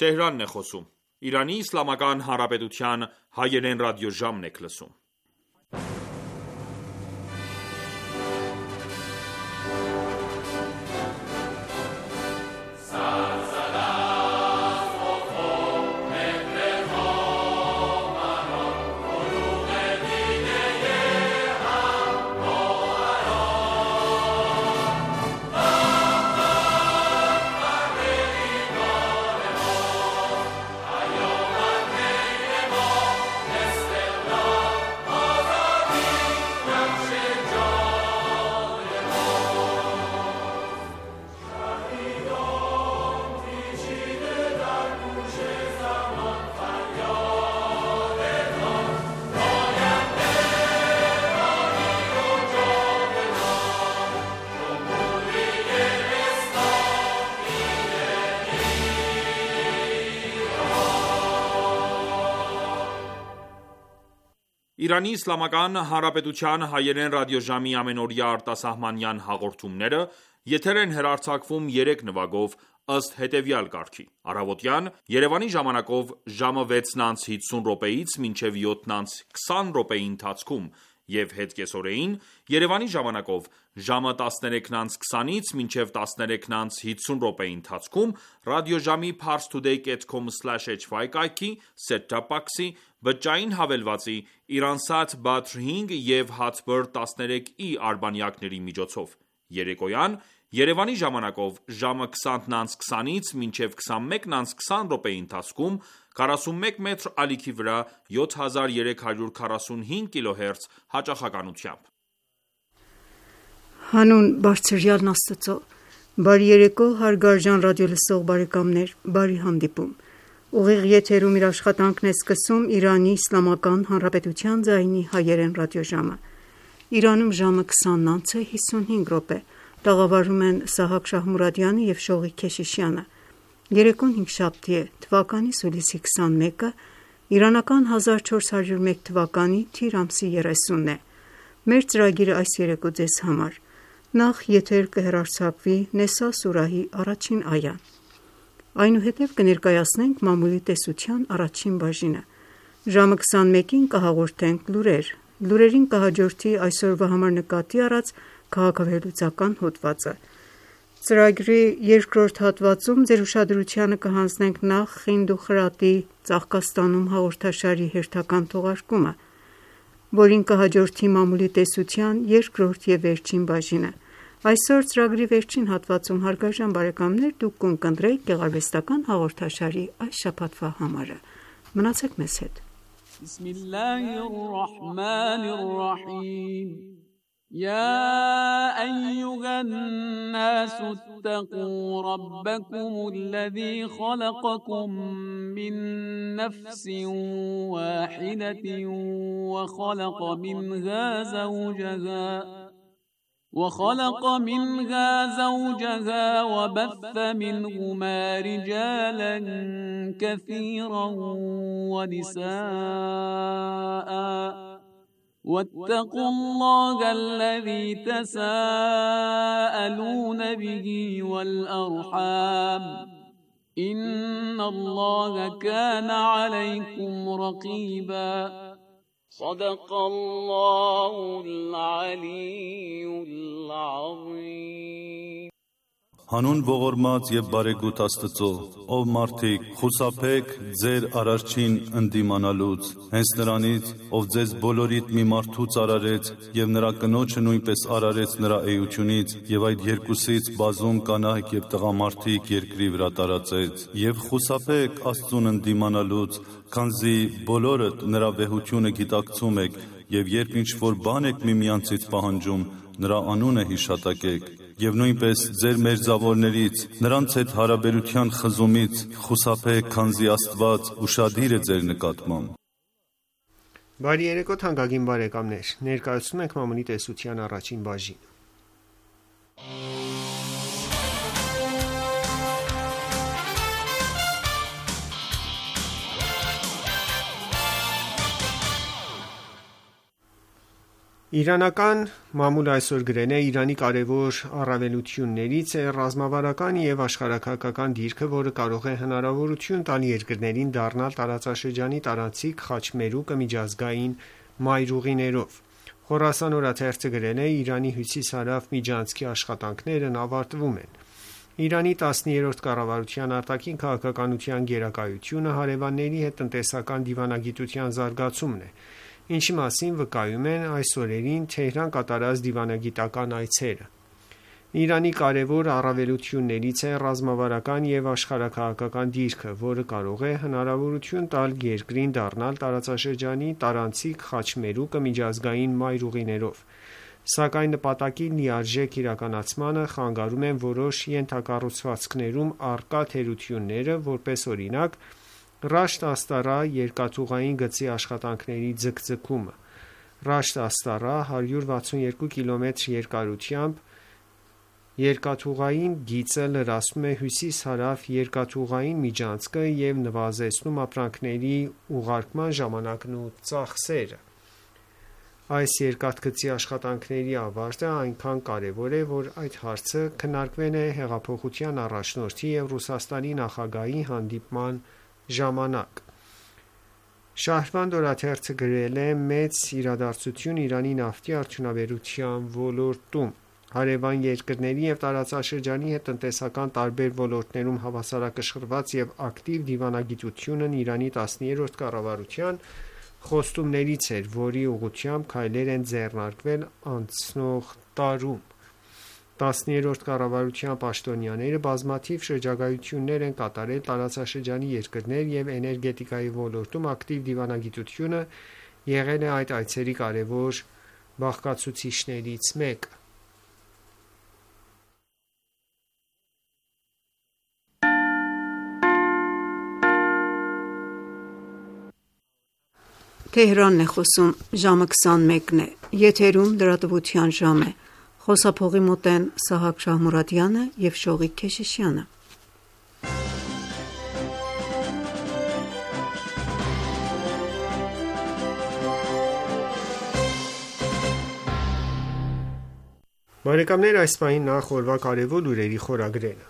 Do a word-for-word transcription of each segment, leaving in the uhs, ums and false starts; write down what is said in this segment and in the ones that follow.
Թեհրանն է խոսում։ Իրանի Իսլամական Հանրապետության հայերեն ռադիոժամն եք լսում։ Իրանի Իսլամական Հանրապետության հայերեն ռադիոժամի ամենօրյա արտասահմանյան հաղորդումները եթեր են հեռարձակվում երեք նվագով ըստ հետևյալ կարգի. Առավոտյան Երևանի ժամանակով ժամը վեցն անց հիսուն րոպեից մինչև յոթն անց քսան րոպեի ընթացքում և հետկեսօրեին Երևանի ժամանակով ժամը տասներեքն անց քսանից մինչև տասներեքն անց հիսուն րոպեի ընթացքում ռադիոժամի parstoday dot com slash h y կայքի, set-top box-ի, բջջային հավելվածի, Iransat Badr հինգ և Hatbird տասներեք ի արբանյակների միջոցով։ Երեկոյան Երևանի ժամանակով ժամը քսանն անց քսանից մինչև քսանմեկն անց քսան րոպեի ընթացքում քառասունմեկ մետր ալիքի վրա յոթ հազար երեք հարյուր քառասունհինգ կիլոհերց հաճախականությամբ։ Հանուն բարձրյալն Աստծո, բարի երեկո հարգարժան ռադիոլսող բարեկամներ, բարի հանդիպում։ Ուղիղ եթերում իր աշխատանքն է սկսում Իրանի Իսլամական Հանրապետության ձայնի հայերեն ռադիոժամը։ Իրանում ժամը քսանն անց է հիսունհինգ րոպե, տաղավարում են Սահակ Շահմուրադյանը և Շողիկ Քեշիշյանը։ Երեկոն հինգշաբթի է, թվականի հուլիսի քսանմեկը, իրանական հազար չորս հարյուր մեկ թվականի թիր ամսի երեսունն է։ Մեր ծրագիրը այս երեկո ձեզ համար։ Նախ եթեր կհեռարձակվի Նեսա սուրահի առաջին այան։ Այնուհետև կներկայացնենք մամուլի տեսության առաջին բաժինը։ Ժամը քսանմեկին կհաղորդենք լուրեր։ Լուրերին կհաջորդի այսօրվա համար նկատի առած քաղաքավեհլուծական հոդվածը։ Ծրագրի երկրորդ հատվածում ձեր ուշադրությանը կհանձնենք նախ «Խինդ ու խրատի ծաղկաստանում» հաղորդաշարի հերթական թողարկումը, որին կհաջորդի մամուլի տեսության երկրորդ և վերջին բաժինը։ Այսօր ծրագրի վերջին հատվածում, հարգարժան բարեկամներ, դուք կընկերեք գեղարվեստական հաղորդաշարի այս շաբաթվա համարը։ Մնացեք մեզ հետ։ Բիսմիլլահիռռահմանիռռահիմ يا أيها الناس اتقوا ربكم الذي خلقكم من نفس واحدة وخلق منها زوجها وخلق منها زوجها وبث منهما رجالا كثيرا ونساء واتقوا الله الذي تساءلون به والأرحام إن الله كان عليكم رقيبا صدق الله العلي العظيم Հանուն ողորմած և բարեգութ Աստծո, ով մարդիկ, խուսափեք ձեր Արարչին ընդդիմանալուց, հենց նրանից, ով ձեզ բոլորիդ մի մարդուց արարեց և նրա կնոջը նույնպես արարեց նրա էությունից և այդ երկուսից բազում կանայք և տղամարդիկ երկրի վրա տարածեց, և խուսափեք Աստծուն ընդդիմանալուց, քանզի բոլորդ նրա վեհությունը գիտակցում եք և երբ ինչ-որ բան եք միմյանցից պահանջում, նրա անունը հիշատակեք և նույնպես ձեր մերձավորներից, նրանց հետ հարաբերության խզումից խուսափեք, քանզի Աստված ուշադիր է ձեր նկատմամբ։ Բարի երեկո թանկագին բարեկամներ, ներկայացնում ենք մամուլի տեսության առաջին բաժինը։ Իրանական մամուլը այսօր գրել է. Իրանի կարևոր առավելություններից է ռազմավարական և աշխարհաքաղաքական դիրքը, որը կարող է հնարավորություն տալ երկրներին դառնալ տարածաշրջանի տարանցիկ խաչմերուկը միջազգային մայրուղիներով: Խորասան օրաթերթը գրել է. Իրանի հյուսիս-հարավ միջանցքի աշխատանքներն ավարտվում են: Իրանի տասներորդ կառավարության արտաքին քաղաքականության գերակայությունը հարևանների հետ տնտեսական դիվանագիտության զարգացումն է, ինչի մասին վկայում են այս օրերին Թեհրան կատարած դիվանագիտական այցերը: Իրանի կարևոր առավելություններից է ռազմավարական և աշխարհաքաղաքական դիրքը, որը կարող է հնարավորություն տալ երկրին դառնալ տարածաշրջանի տարանցիկ խաչմերուկը միջազգային մայրուղիներով: Սակայն նպատակի լիարժեք իրականացմանը խանգարում են որոշ ենթակառուցվածքներում առկա թերությունները, որպես օրինակ՝ Ռաշտ Աստարա երկաթուղային գծի աշխատանքների ձգձգումը: Ռաշտ Աստարա հարյուր վաթսունյոթ կիլոմետր երկարությամբ երկաթուղային գիծը լրացնում է հյուսիս-հարավ երկաթուղային միջանցքը և նվազեցնում ապրանքների ուղարկման ժամանակն ու ծախսերը: Այս երկաթգծի աշխատանքների ավարտը այնքան կարևոր է, որ այդ հարցը քննարկվել է հեղափոխության առաջնորդի և Ռուսաստանի նախագահի հանդիպման ժամանակ: Շահրվանդ օրաթերթը գրել է. Մեծ իրադարձություն Իրանի նավթի արդյունաբերության ոլորտում: Հարևան երկրների և տարածաշրջանի հետ տնտեսական տարբեր ոլորտներում հավասարակշռված և ակտիվ դիվանագիտությունն Իրանի տասներորդ կառավարության խոստումներից էր, որի ուղղությամբ քայլեր են ձեռնարկվել անցնող տարում: Տասներորդ կառավարության պաշտոնյաները բազմաթիվ շրջագայություններ են կատարել տարածաշրջանի երկրներ և էներգետիկայի ոլորտում ակտիվ դիվանագիտությունը եղել է այդ այցերի կարևոր բաղկացուցիչներից մեկը: Բարեկամներ այս պահին նախ օրվա կարևոր լուրերի խորագրերը: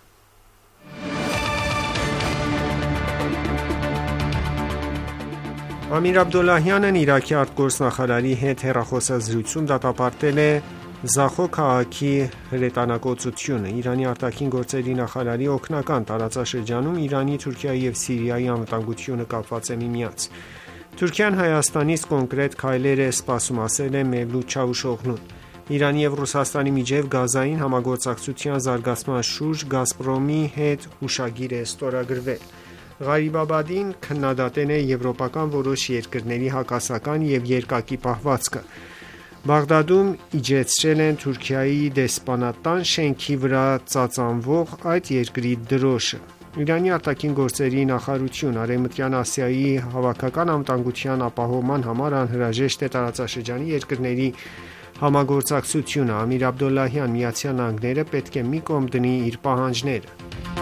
Ամիր Աբդոլլահյանն Իրաքի արտգործնախարարի հետ հեռախոսազրույցում դատապարտել է Զախո քաղաքի հրետանակոծությունը: Իրանի ԱԳ նախարարի օգնական՝ տարածաշրջանում Իրանի, Թուրքիայի և Սիրիայի անվտանգությունը կապված է միմյանց: Թուրքիան Հայաստանից կոնկրետ քայլեր է սպասում, ասել է Մևլութ Չավուշօղլուն: Իրանի և Ռուսաստանի միջև գազային համագործակցության զարգացման շուրջ «Գազպրոմի» հետ հուշագիր է ստորագրվել: Ղարիբաբադին քննադատել է եվրոպական որոշ երկրների հակասական և երկակի պահվածքը: Բաղդադում իջեցրել են Թուրքիայի դեսպանատան շենքի վրա ծածանվող այդ երկրի դրոշը: Իրանի ԱԳ նախարարություն. Արևմտյան Ասիայի հավաքական անվտանգության ապահովման համար անհրաժեշտ է տարածաշրջանի երկրների համագործակցությունը: Ամիր Աբդոլլահյան. ԱՄՆ-ը պետք է մի կողմ դնի իր պահանջները: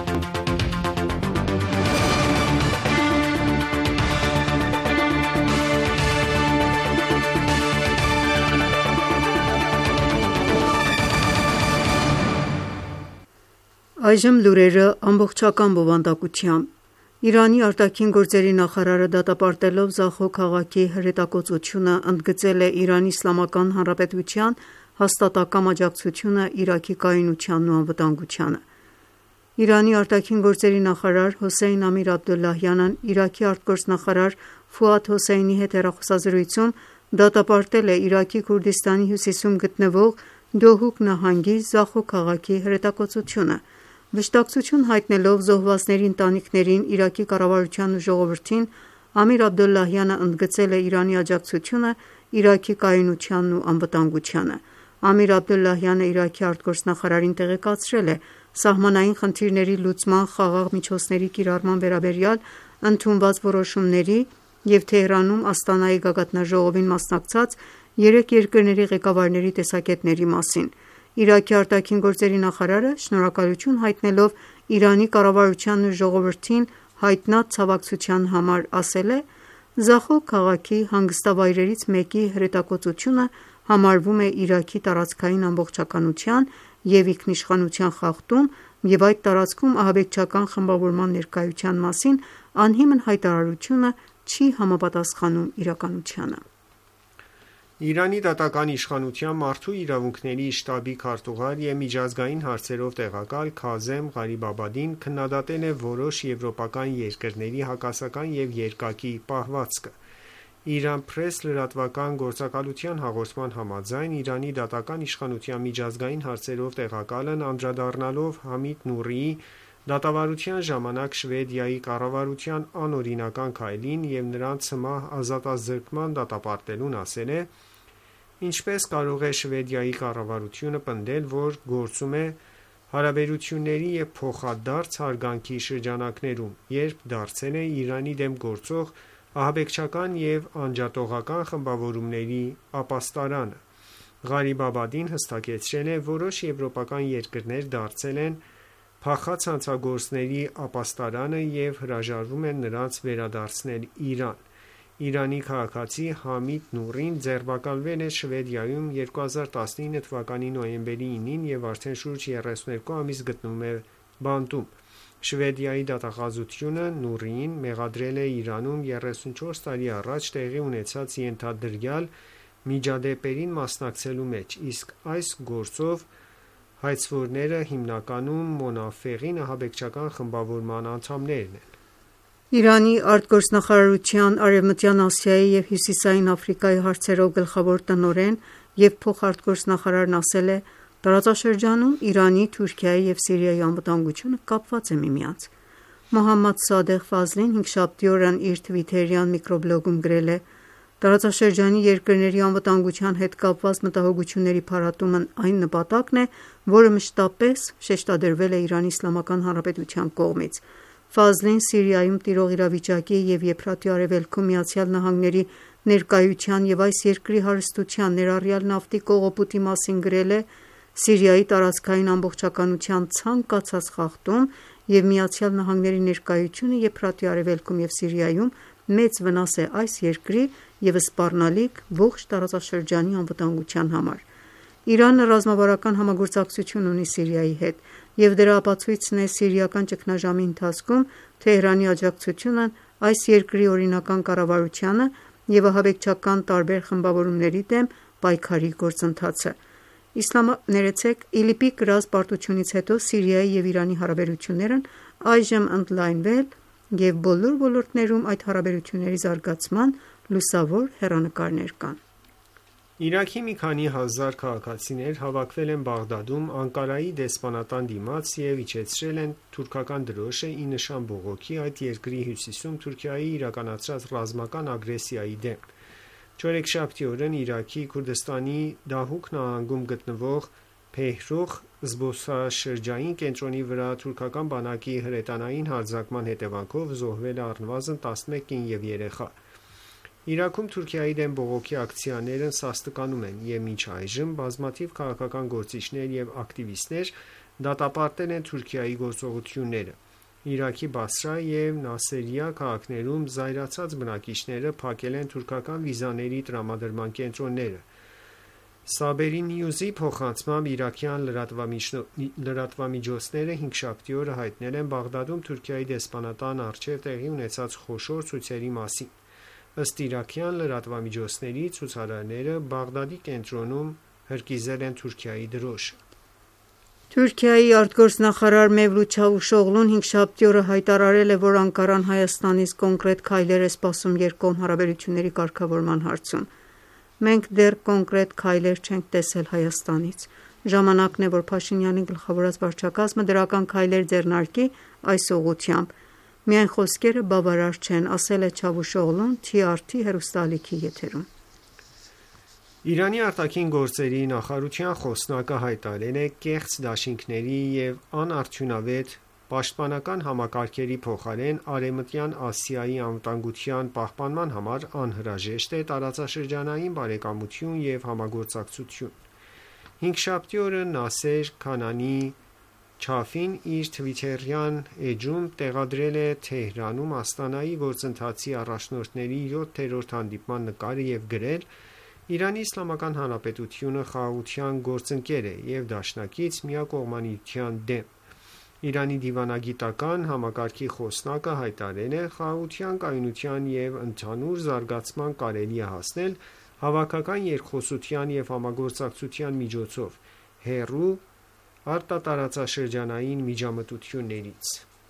Այժմ լուրերը ամբողջական բովանդակությամբ: Իրանի ԱԳ նախարարը դատապարտելով Զախո քաղաքի հրետակոծությունը, ընդգծել է ԻԻՀ հաստատակամ աջակցությունը Իրաքի կայունությանն ու անվտանգությանը: Իրանի ԱԳ նախարար Հոսեյն Ամիր Աբդոլլահյանն Իրաքի արտգործնախարար Ֆուադ Հոսեյնի հետ հեռախոսազրույցում դատապարտել է Իրաքի Քուրդիստանի հյուսիսում գտնվող Դոհուկ նահանգի Զախո քաղաքի հրետակոծությունը: Վշտակցություն հայտնելով զոհվածների ընտանիքներին, Իրաքի կառավարությանն ու ժողովրդին, Ամիր Աբդոլլահյանը ընդգծել է Իրանի աջակցությունը Իրաքի կայունությանն ու անվտանգությանը: Ամիր Աբդոլլահյանը Իրաքի արտգործնախարարին տեղեկացրել է սահմանային խնդիրների լուծման խաղաղ միջոցների կիրառման վերաբերյալ ընդունված որոշումների և Թեհրանում Աստանայի գագաթնաժողովին մասնակցած երեք երկրների ղեկավարների տեսակետների մասին: Իրաքի ԱԳ նախարարը շնորհակալություն հայտնելով Իրանի կառավարությանն ու ժողովրդին հայտնած ցավակցության համար, ասել է. «Զախո քաղաքի հանգստավայրերից մեկի հրետակոծությունը համարվում է Իրաքի տարածքային ամբողջականության և ինքնիշխանության խախտում և այդ տարածքում ահաբեկչական խմբավորման ներկայության մասին անհիմն հայտարարությունը չի համապատասխանում իրականությանը։ Իրանի դատական իշխանության մարդու իրավունքների շտաբի քարտուղար և միջազգային հարցերով տեղակալ Քազեմ Ղարիբաբադին քննադատել է որոշ եվրոպական երկրների հակասական և երկակի պահվածքը։ Iran Press լրատվական գործակալության հաղորդման համաձայն, Իրանի դատական իշխանության միջազգային հարցերով տեղակալն անդրադառնալով Համիդ Նուրիի դատավարության ժամանակ Շվեդիայի կառավարության անօրինական քայլին և նրան ցմահ ազատազրկման դատապարտելուն, ասել է. «Ինչպես կարող է Շվեդիայի կառավարությունը պնդել, որ գործում է հարաբերությունների և փոխադարձ հարգանքի շրջանակներում, երբ դարձել է Իրանի դեմ գործող ահաբեկչական և անջատողական խմբավորումների ապաստարանը»։ Ղարիբաբադին հստակեցրել է. «Որոշ եվրոպական երկրներ դարձել են փախած հանցագործների ապաստարանը և հրաժարվում են նրանց վերադարձնել Իրան»։ Իրանի քաղաքացի Համիդ Նուրին ձերբակալվել է Շվեդիայում երկու հազար տասնինը թվականի նոյեմբերի ինին և արդեն շուրջ երեսունյոթ ամիս գտնվում է բանտում։ Շվեդիայի դատախազությունը Նուրիին մեղադրել է Իրանում երեսունչորս տարի առաջ տեղի ունեցած ենթադրյալ միջադեպերին մասնակցելու մեջ, իսկ այս գործով հայցվորները հիմնականում Մոնաֆեղին ահաբեկչական խմբավորման անդամներն են։ Իրանի արտգործնախարարության Արևմտյան Ասիայի և Հյուսիսային Աֆրիկայի հարցերով գլխավոր տնօրեն և փոխարտգործնախարարն ասել է. «Տարածաշրջանում Իրանի, Թուրքիայի և Սիրիայի անվտանգությունը կապված է միմյանց»։ Մոհամմադ Սադեղ Ֆազլին հինգշաբթի օրն իր թվիթերյան միկրոբլոգում գրել է. «Տարածաշրջանի երկրների անվտանգության հետ կապված մտահոգությունների փարատումն այն նպատակն է, որը մշտապես շեշտադրվել է Իրանի Իսլամական Հանրապետության կողմից»։ Ֆազլին Սիրիայում տիրող իրավիճակի և Եփրատի արևելքում ԱՄՆ-ի ներկայության և այս երկրի հարստության, ներառյալ նավթի կողոպուտի մասին գրել է. «Սիրիայի տարածքային ամբողջականության ցանկացած խախտում և ԱՄՆ-ի ներկայությունը Եփրատի արևելքում և Սիրիայում մեծ վնաս է այս երկրի և սպառնալիք ողջ տարածաշրջանի անվտանգության համար»։ Իրանը ռազմավարական համագործակցություն ունի Սիրիայի հետ, և դրա ապացույցն է սիրիական ճգնաժամի ընթացքում Թեհրանի աջակցությունն այս երկրի օրինական կառավարությանը և ահաբեկչական տարբեր խմբավորումների դեմ պայքարի գործընթացը։ ԻԼԻՊ-ի կրած պարտությունից հետո Սիրիայի և Իրանի հարաբերություններն այժմ ընդլայնվել և բոլոր ոլորտներում այդ հարաբերությունների զարգացման լուսավոր հեռանկարներ կան։ Իրաքի մի քանի հազար քաղաքացիներ հավաքվել են Բաղդադում Անկարայի դեսպանատան դիմաց և իջեցրել են թուրքական դրոշը՝ ի նշան բողոքի այդ երկրի հյուսիսում Թուրքիայի իրականացրած ռազմական ագրեսիայի դեմ։ Չորեքշաբթի օրն Իրաքի Քուրդստանի Դահուկ նահանգում գտնվող Փեհրուխ զբոսաշրջային կենտրոնի վրա թուրքական բանակի հրետանային հարձակման հետևանքով զոհվել է առնվազն տասնմեկ կին և երեխա։ Իրաքում Թուրքիայի դեմ բողոքի ակցիաներն սաստկանում են, և մինչ այժմ բազմաթիվ քաղաքական գործիչներ և ակտիվիստներ դատապարտել են Թուրքիայի գործողությունները։ Իրաքի Բասրա և Նասերիա քաղաքներում զայրացած բնակիչները փակել են թուրքական վիզաների տրամադրման կենտրոնները։ Սաբերի Նյուզի փոխանցմամբ իրաքյան լրատվամիջոցները հինգշաբթի օրը հայտնել են Բաղդադում Թուրքիայի դեսպանատան առջև տեղի ունեցած խոշոր ցույցերի մասին։ Ըստ իրաքյան լրատվամիջոցների, ցուցարարները Բաղդադի կենտրոնում հրկիզել են Թուրքիայի դրոշը։ Թուրքիայի արտգործնախարար Մևլութ Չավուշօղլուն հինգշաբթի օրը հայտարարել է, որ Անկարան Հայաստանից կոնկրետ քայլեր է սպասում երկկողմ հարաբերությունների կարգավորման հարցում։ «Մենք դեռ կոնկրետ քայլեր չենք տեսել Հայաստանից։ Ժամանակն է, որ Փաշինյանի գլխավորած վարչակազմը դրական քայլեր ձեռնարկի այս ուղղությամբ։ Միայն խոսքերը բավարար չեն»,- ասել է Չավուշօղլուն Թի Ար Թի հեռուստաալիքի եթերում։ Իրանի արտաքին գործերի նախարարության խոսնակը հայտարարել է. «Կեղծ դաշինքների և անարդյունավետ պաշտպանական համակարգերի փոխարեն Արևմտյան Ասիայի անվտանգության պահպանման համար անհրաժեշտ է տարածաշրջանային բարեկամություն և համագործակցություն»։ Հինգշաբթի օրը Նասեր Քանանի Չաֆին իր թվիթերյան էջում տեղադրել է Թեհրանում Աստանայի գործընթացի առաջնորդների յոթերորդ հանդիպման նկարը և գրել. Իրանի Իսլամական Հանրապետությունը խաղաղության գործընկեր է և դաշնակից միակողմանիության դեմ։ Իրանի դիվանագիտական համակարգի խոսնակը հայտարարել է. «Խաղաղության, կայունության և ընդհանուր զարգացման կարելի է հասնել հավաքական երկխոսության և համագործակցության միջոցով հեռու արտատարածաշրջանային միջամտություններից»։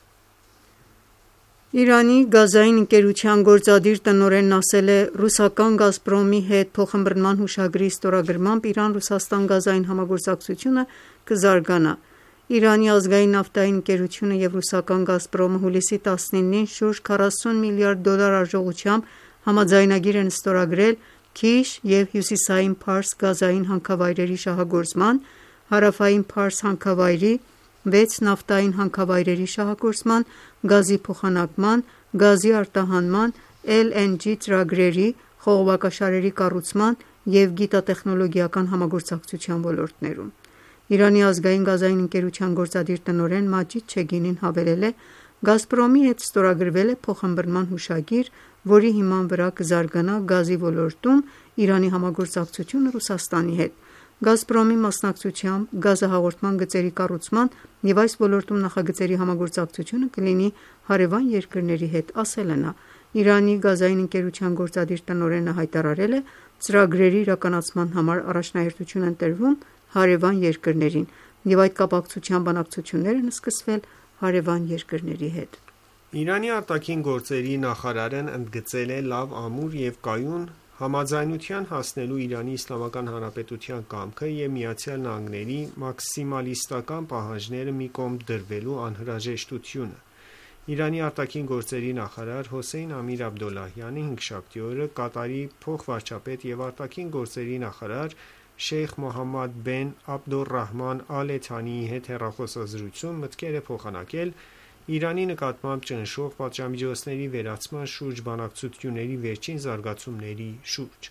Իրանի գազային ընկերության գործադիր տնօրենն ասել է. «Ռուսական «Գազպրոմի» հետ փոխըմբռնման հուշագրի ստորագրմամբ Իրան-Ռուսաստան գազային համագործակցությունը կզարգանա»։ Իրանի ազգային նավթային ընկերությունը և ռուսական «Գազպրոմը» հուլիսի տասնինին շուրջ քառասուն միլիարդ դոլար արժողությամբ համաձայնագիր են ստորագրել Քիշ և Հյուսիսային Փարս գազային հանքավայրերի շահագործման, Հարավային Փարս հանքավայրի, վեց նավթային հանքավայրերի շահագործման, գազի փոխանակման, գազի արտահանման, Էլ Էն Ջի ծրագրերի, խողովակաշարերի կառուցման և գիտատեխնոլոգիական համագործակցության ոլորտներում։ Իրանի ազգային գազային ընկերության գործադիր տնօրեն Մաջիդ Չեգինին հավելել է. «Գազպրոմի հետ ստորագրվել է փոխըմբռնման հուշագիր, որի հիման վրա կզարգանա գազի ոլորտում Իրանի համագործակցությունը Ռուսաստանի հետ։ Գազպրոմի մասնակցությամբ գազահաղորդման գծերի կառուցման և այս ոլորտում նախագծերի համագործակցությունը կլինի հարևան երկրների հետ», ասել է նա։ Իրանի գազային ընկերության գործադիր տնօրենը հայտարարել է. «Ծրագրերի իրականացման համար առաջնահերթություն են տրվում հարևան երկրներին, և այդ կապակցությամբ բանակցություններ են սկսվել հարևան երկրների հետ»։ Իրանի արտաքին գործերի նախարարն ընդգծել է լավ, ամուր և կայուն համաձայնության հասնելու Իրանի Իսլամական Հանրապետության կամքը և ԱՄՆ-ի մաքսիմալիստական պահանջները մի կողմ դրվելու անհրաժեշտությունը։ Իրանի արտաքին գործերի նախարար Հոսեյն Ամիր Աբդոլլահյանը հինգշաբթի օրը Կատարի փոխվարչապետ և արտաքին գործերի նախարար Շեյխ Մոհամմադ բեն Աբդոլռահման Ալ Թանիի հետ հեռախոսազրույցում մտքեր է փոխանակել Իրանի նկատմամբ ճնշող պատժամիջոցների վերացման շուրջ բանակցությունների վերջին զարգացումների շուրջ։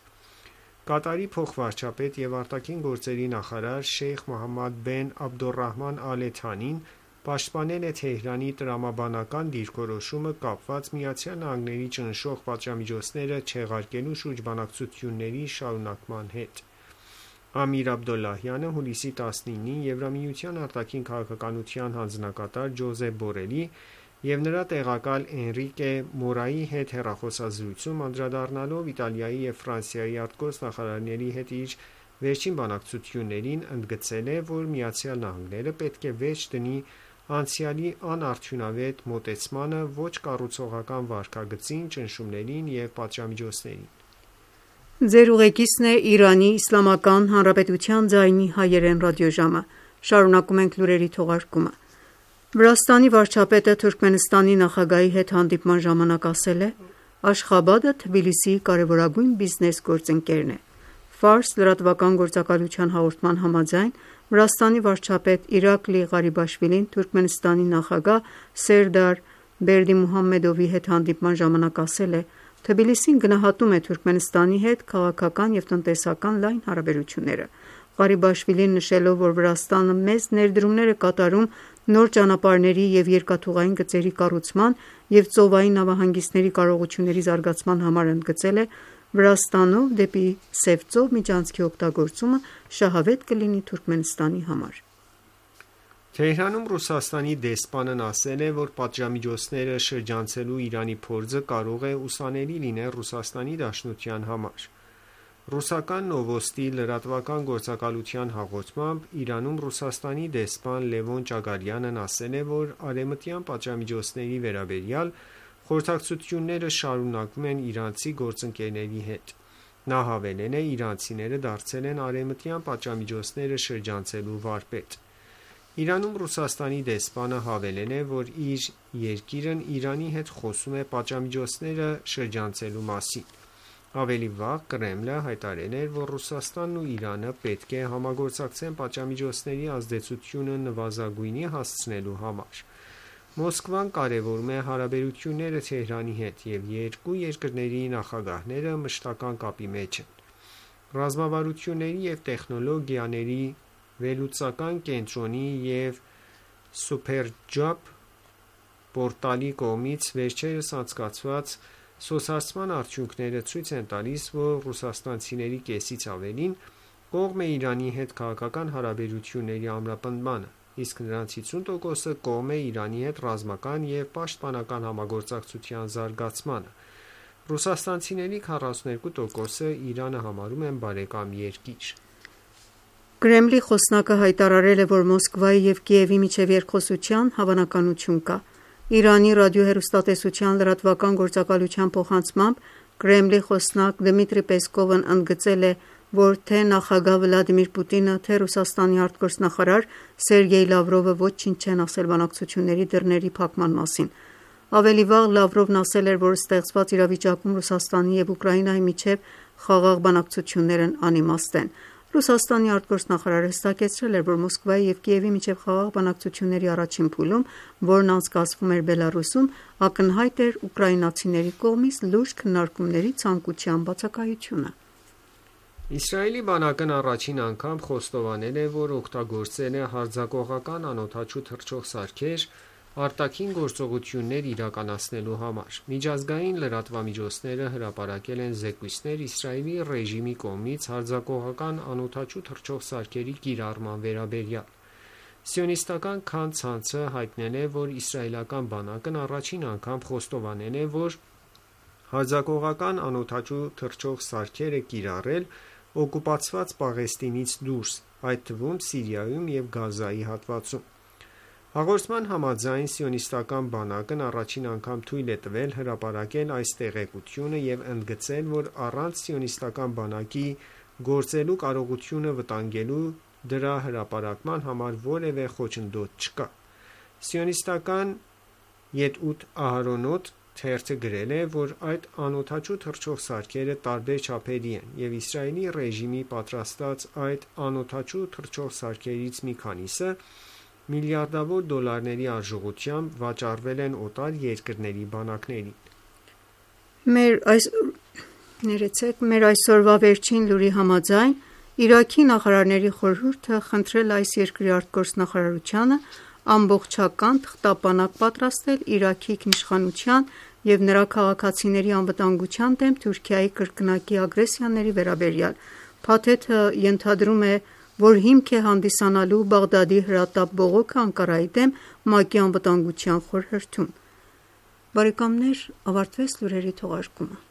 Կատարի փոխվարչապետ և արտաքին գործերի նախարար Շեյխ Մոհամմադ բեն Աբդոլռահման Ալ Թանին պաշտպանել է Թեհրանի տրամաբանական դիրքորոշումը կապված ԱՄՆ-ի ճնշող պատժամիջոցները չեղարկելու շուրջ բանակցությունների շարունակման հետ։ Ամիր Աբդոլլահյանը հուլիսի տասնինին Եվրամիության արտաքին քաղաքականության հանձնակատար Ջոզեփ Բորելի և նրա տեղակալ Էնրիկե Մորայի հետ հեռախոսազրույցում անդրադառնալով Իտալիայի և Ֆրանսիայի արտգործնախարարների հետ իր վերջին բանակցություններին, ընդգծել է, որ ԱՄՆ-ը պետք է վերջ դնի անցյալի անարդյունավետ մոտեցմանը, ոչ կառուցողական վարքագծին, ճնշումներին և պատժամիջոցներին։ Վրաստանի վարչապետը Թուրքմենստանի նախագահի հետ հանդիպման ժամանակ ասել է. «Աշխաբադը Թբիլիսիի կարևորագույն բիզնես գործընկերն է»։ Ֆարս լրատվական գործակալության հաղորդման համաձայն, Վրաստանի վարչապետ Իրակլի Ղարիբաշվիլին Թուրքմենստանի նախագահ Սերդար Բերդիմուհամեդովի հետ հանդիպման ժամանակ ասել է. «Թբիլիսին գնահատում է Թուրքմենստանի հետ քաղաքական և տնտեսական լայն հարաբերությունները»։ Ղարիբաշվիլին նշելով, որ Վրաստանը մեծ ներդրումներ է կատարում նոր ճանապարհների և երկաթուղային գծերի կառուցման և ծովային նավահանգիստների կարողությունների զարգացման համար, ընդգծել է. «Վրաստանով դեպի Սև ծով միջանցքի օգտագործումը շահավետ կլինի Թուրքմենստանի համար»։ Թեհրանում Ռուսաստանի դեսպանն ասել է, որ պատժամիջոցները շրջանցելու Իրանի փորձը կարող է ուսանելի լինել Ռուսաստանի Դաշնության համար։ Ռուսական Նովոստի լրատվական գործակալության հաղորդմամբ, Իրանում Ռուսաստանի դեսպան Լևոն Ճագարյանն ասել է, որ արևմտյան պատժամիջոցների վերաբերյալ խորհրդակցությունները շարունակվում են իրանցի գործընկերների հետ։ Նա հավելել է. «Իրանցիները դարձել են արևմտյան պատժամիջոցները շրջանցելու վարպետ»։ Իրանում Ռուսաստանի դեսպանը հավելել է, որ իր երկիրն Իրանի հետ խոսում է պատժամիջոցները շրջանցելու մասին։ Ավելի վաղ Կրեմլը հայտարարել էր, որ Ռուսաստանն ու Իրանը պետք է համագործակցեն պատժամիջոցների ազդեցությունը նվազագույնի հասցնելու համար։ Մոսկվան կարևորում է հարաբերությունները Թեհրանի հետ, և երկու երկրների նախագահները մշտական կապի մեջ են։ Ռազմավարությունների և տեխնոլոգիաների վերլուծական կենտրոնի և Superjob պորտալի կողմից վերջերս անցկացված Սոցացման արդյունքները ցույց են տալիս, որ ռուսաստանցիների կեսից ավելին կողմ է Իրանի հետ քաղաքական հարաբերությունների ամրապնդմանը, իսկ նրանց հիսուն տոկոսը կողմ է Իրանի հետ ռազմական և պաշտպանական համագործակցության զարգացմանը։ Ռուսաստանցիների քառասունութ երկու տոկոսը Իրանը համարում են բարեկամ երկիր։ Կրեմլի խոսնակը հայտարարել է, որ Մոսկվայի և Կիևի միջև երկխոսության հավանականություն կա։ Իրանի ռադիոհեռուստատեսության լրատվական գործակալության փոխանցմամբ Կրեմլի խոսնակ Դմիտրի Պեսկովն ընդգծել է, որ թե նախագահ Վլադիմիր Պուտինը, թե Ռուսաստանի արտգործնախարար Սերգեյ Լավրովը ոչինչ չեն ասել բանակցությունների դռների փակման մասին։ Ավելի վաղ Լավրովն ասել էր, որ ստեղծված իրավիճակում Ռուսաստանի և Ուկրաինայի միջև խաղաղ բանակցություններն անիմաստ են։ Ռուսաստանի արտգործնախարարը հստակեցրել էր, որ Մոսկվայի և Կիևի միջև խաղաղ բանակցությունների առաջին փուլում, որն անցկացվում էր Բելառուսում, ակնհայտ էր ուկրաինացիների կողմից լուրջ քննարկումների ցանկության բացակայությունը։ Իսրայելի բանակն առաջին անգամ խոստովանել է, որ օգտագործել է հարձակողական անօդաչու թռչող սարքեր արտաքին գործողություններ իրականացնելու համար։ Միջազգային լրատվամիջոցները հրապարակել են զեկույցներ Իսրայելի ռեժիմի կողմից հարձակողական անօդաչու թռչող սարքերի կիրառման վերաբերյալ։ Սիոնիստական Քան ցանցը հայտնել է, որ իսրայելական բանակն առաջին անգամ խոստովանել է, որ հարձակողական անօդաչու թռչող սարքեր է կիրառել օկուպացված Պաղեստինից դուրս, այդ թվում Սիրիայում և Գազայի հատվածում։ Հաղորդման համաձայն Սիոնիստական բանակն առաջին անգամ թույլ է տվել հրապարակել այս տեղեկությունը և ընդգծել, որ առանց Սիոնիստական բանակի գործելու կարողությունը վտանգելու դրա հրապարակման համար որևէ խոչընդոտ չկա։ Սիոնիստական Յեդուտ Ահարոնոտ թերթը գրել է, որ այդ անօդաչու թռչող սարքերը տարբեր չափերի են, և Իսրայելի ռեժիմի պատրաստած այդ անօդաչու թռչող սարքերից մի քանիսը միլիարդավոր դոլարների արժողությամբ վաճառվել են օտար երկրների բանակներին։ Մեր այս ներեցեք, մեր այսօրվա վերջին լուրի համաձայն Իրաքի նախարարների խորհուրդը խնդրել այս երկրի արտգործնախարարությանը ամբողջական թղթապանակ պատրաստել Իրաքի ինքնիշխանության և նրա քաղաքացիների անվտանգության դեմ Թուրքիայի կրկնակի ագրեսիաների վերաբերյալ։ Փաթեթը ենթադրում է, որ հիմք է հանդիսանալու Բաղդադի հրատապ բողոքը Անկարայի դեմ ՄԱԿ-ի անվտանգության խորհրդում։ Բարեկամներ, ավարտվեց լուրերի թողարկումը։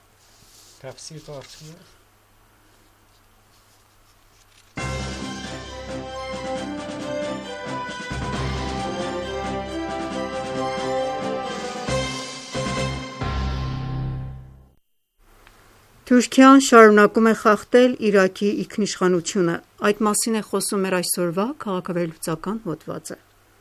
Թուրքիան շարունակում է խախտել Իրաքի ինքնիշխանությունը։ Այդ մասին է խոսում մեր այսօրվա քաղաքավերլուծական հոդվածը։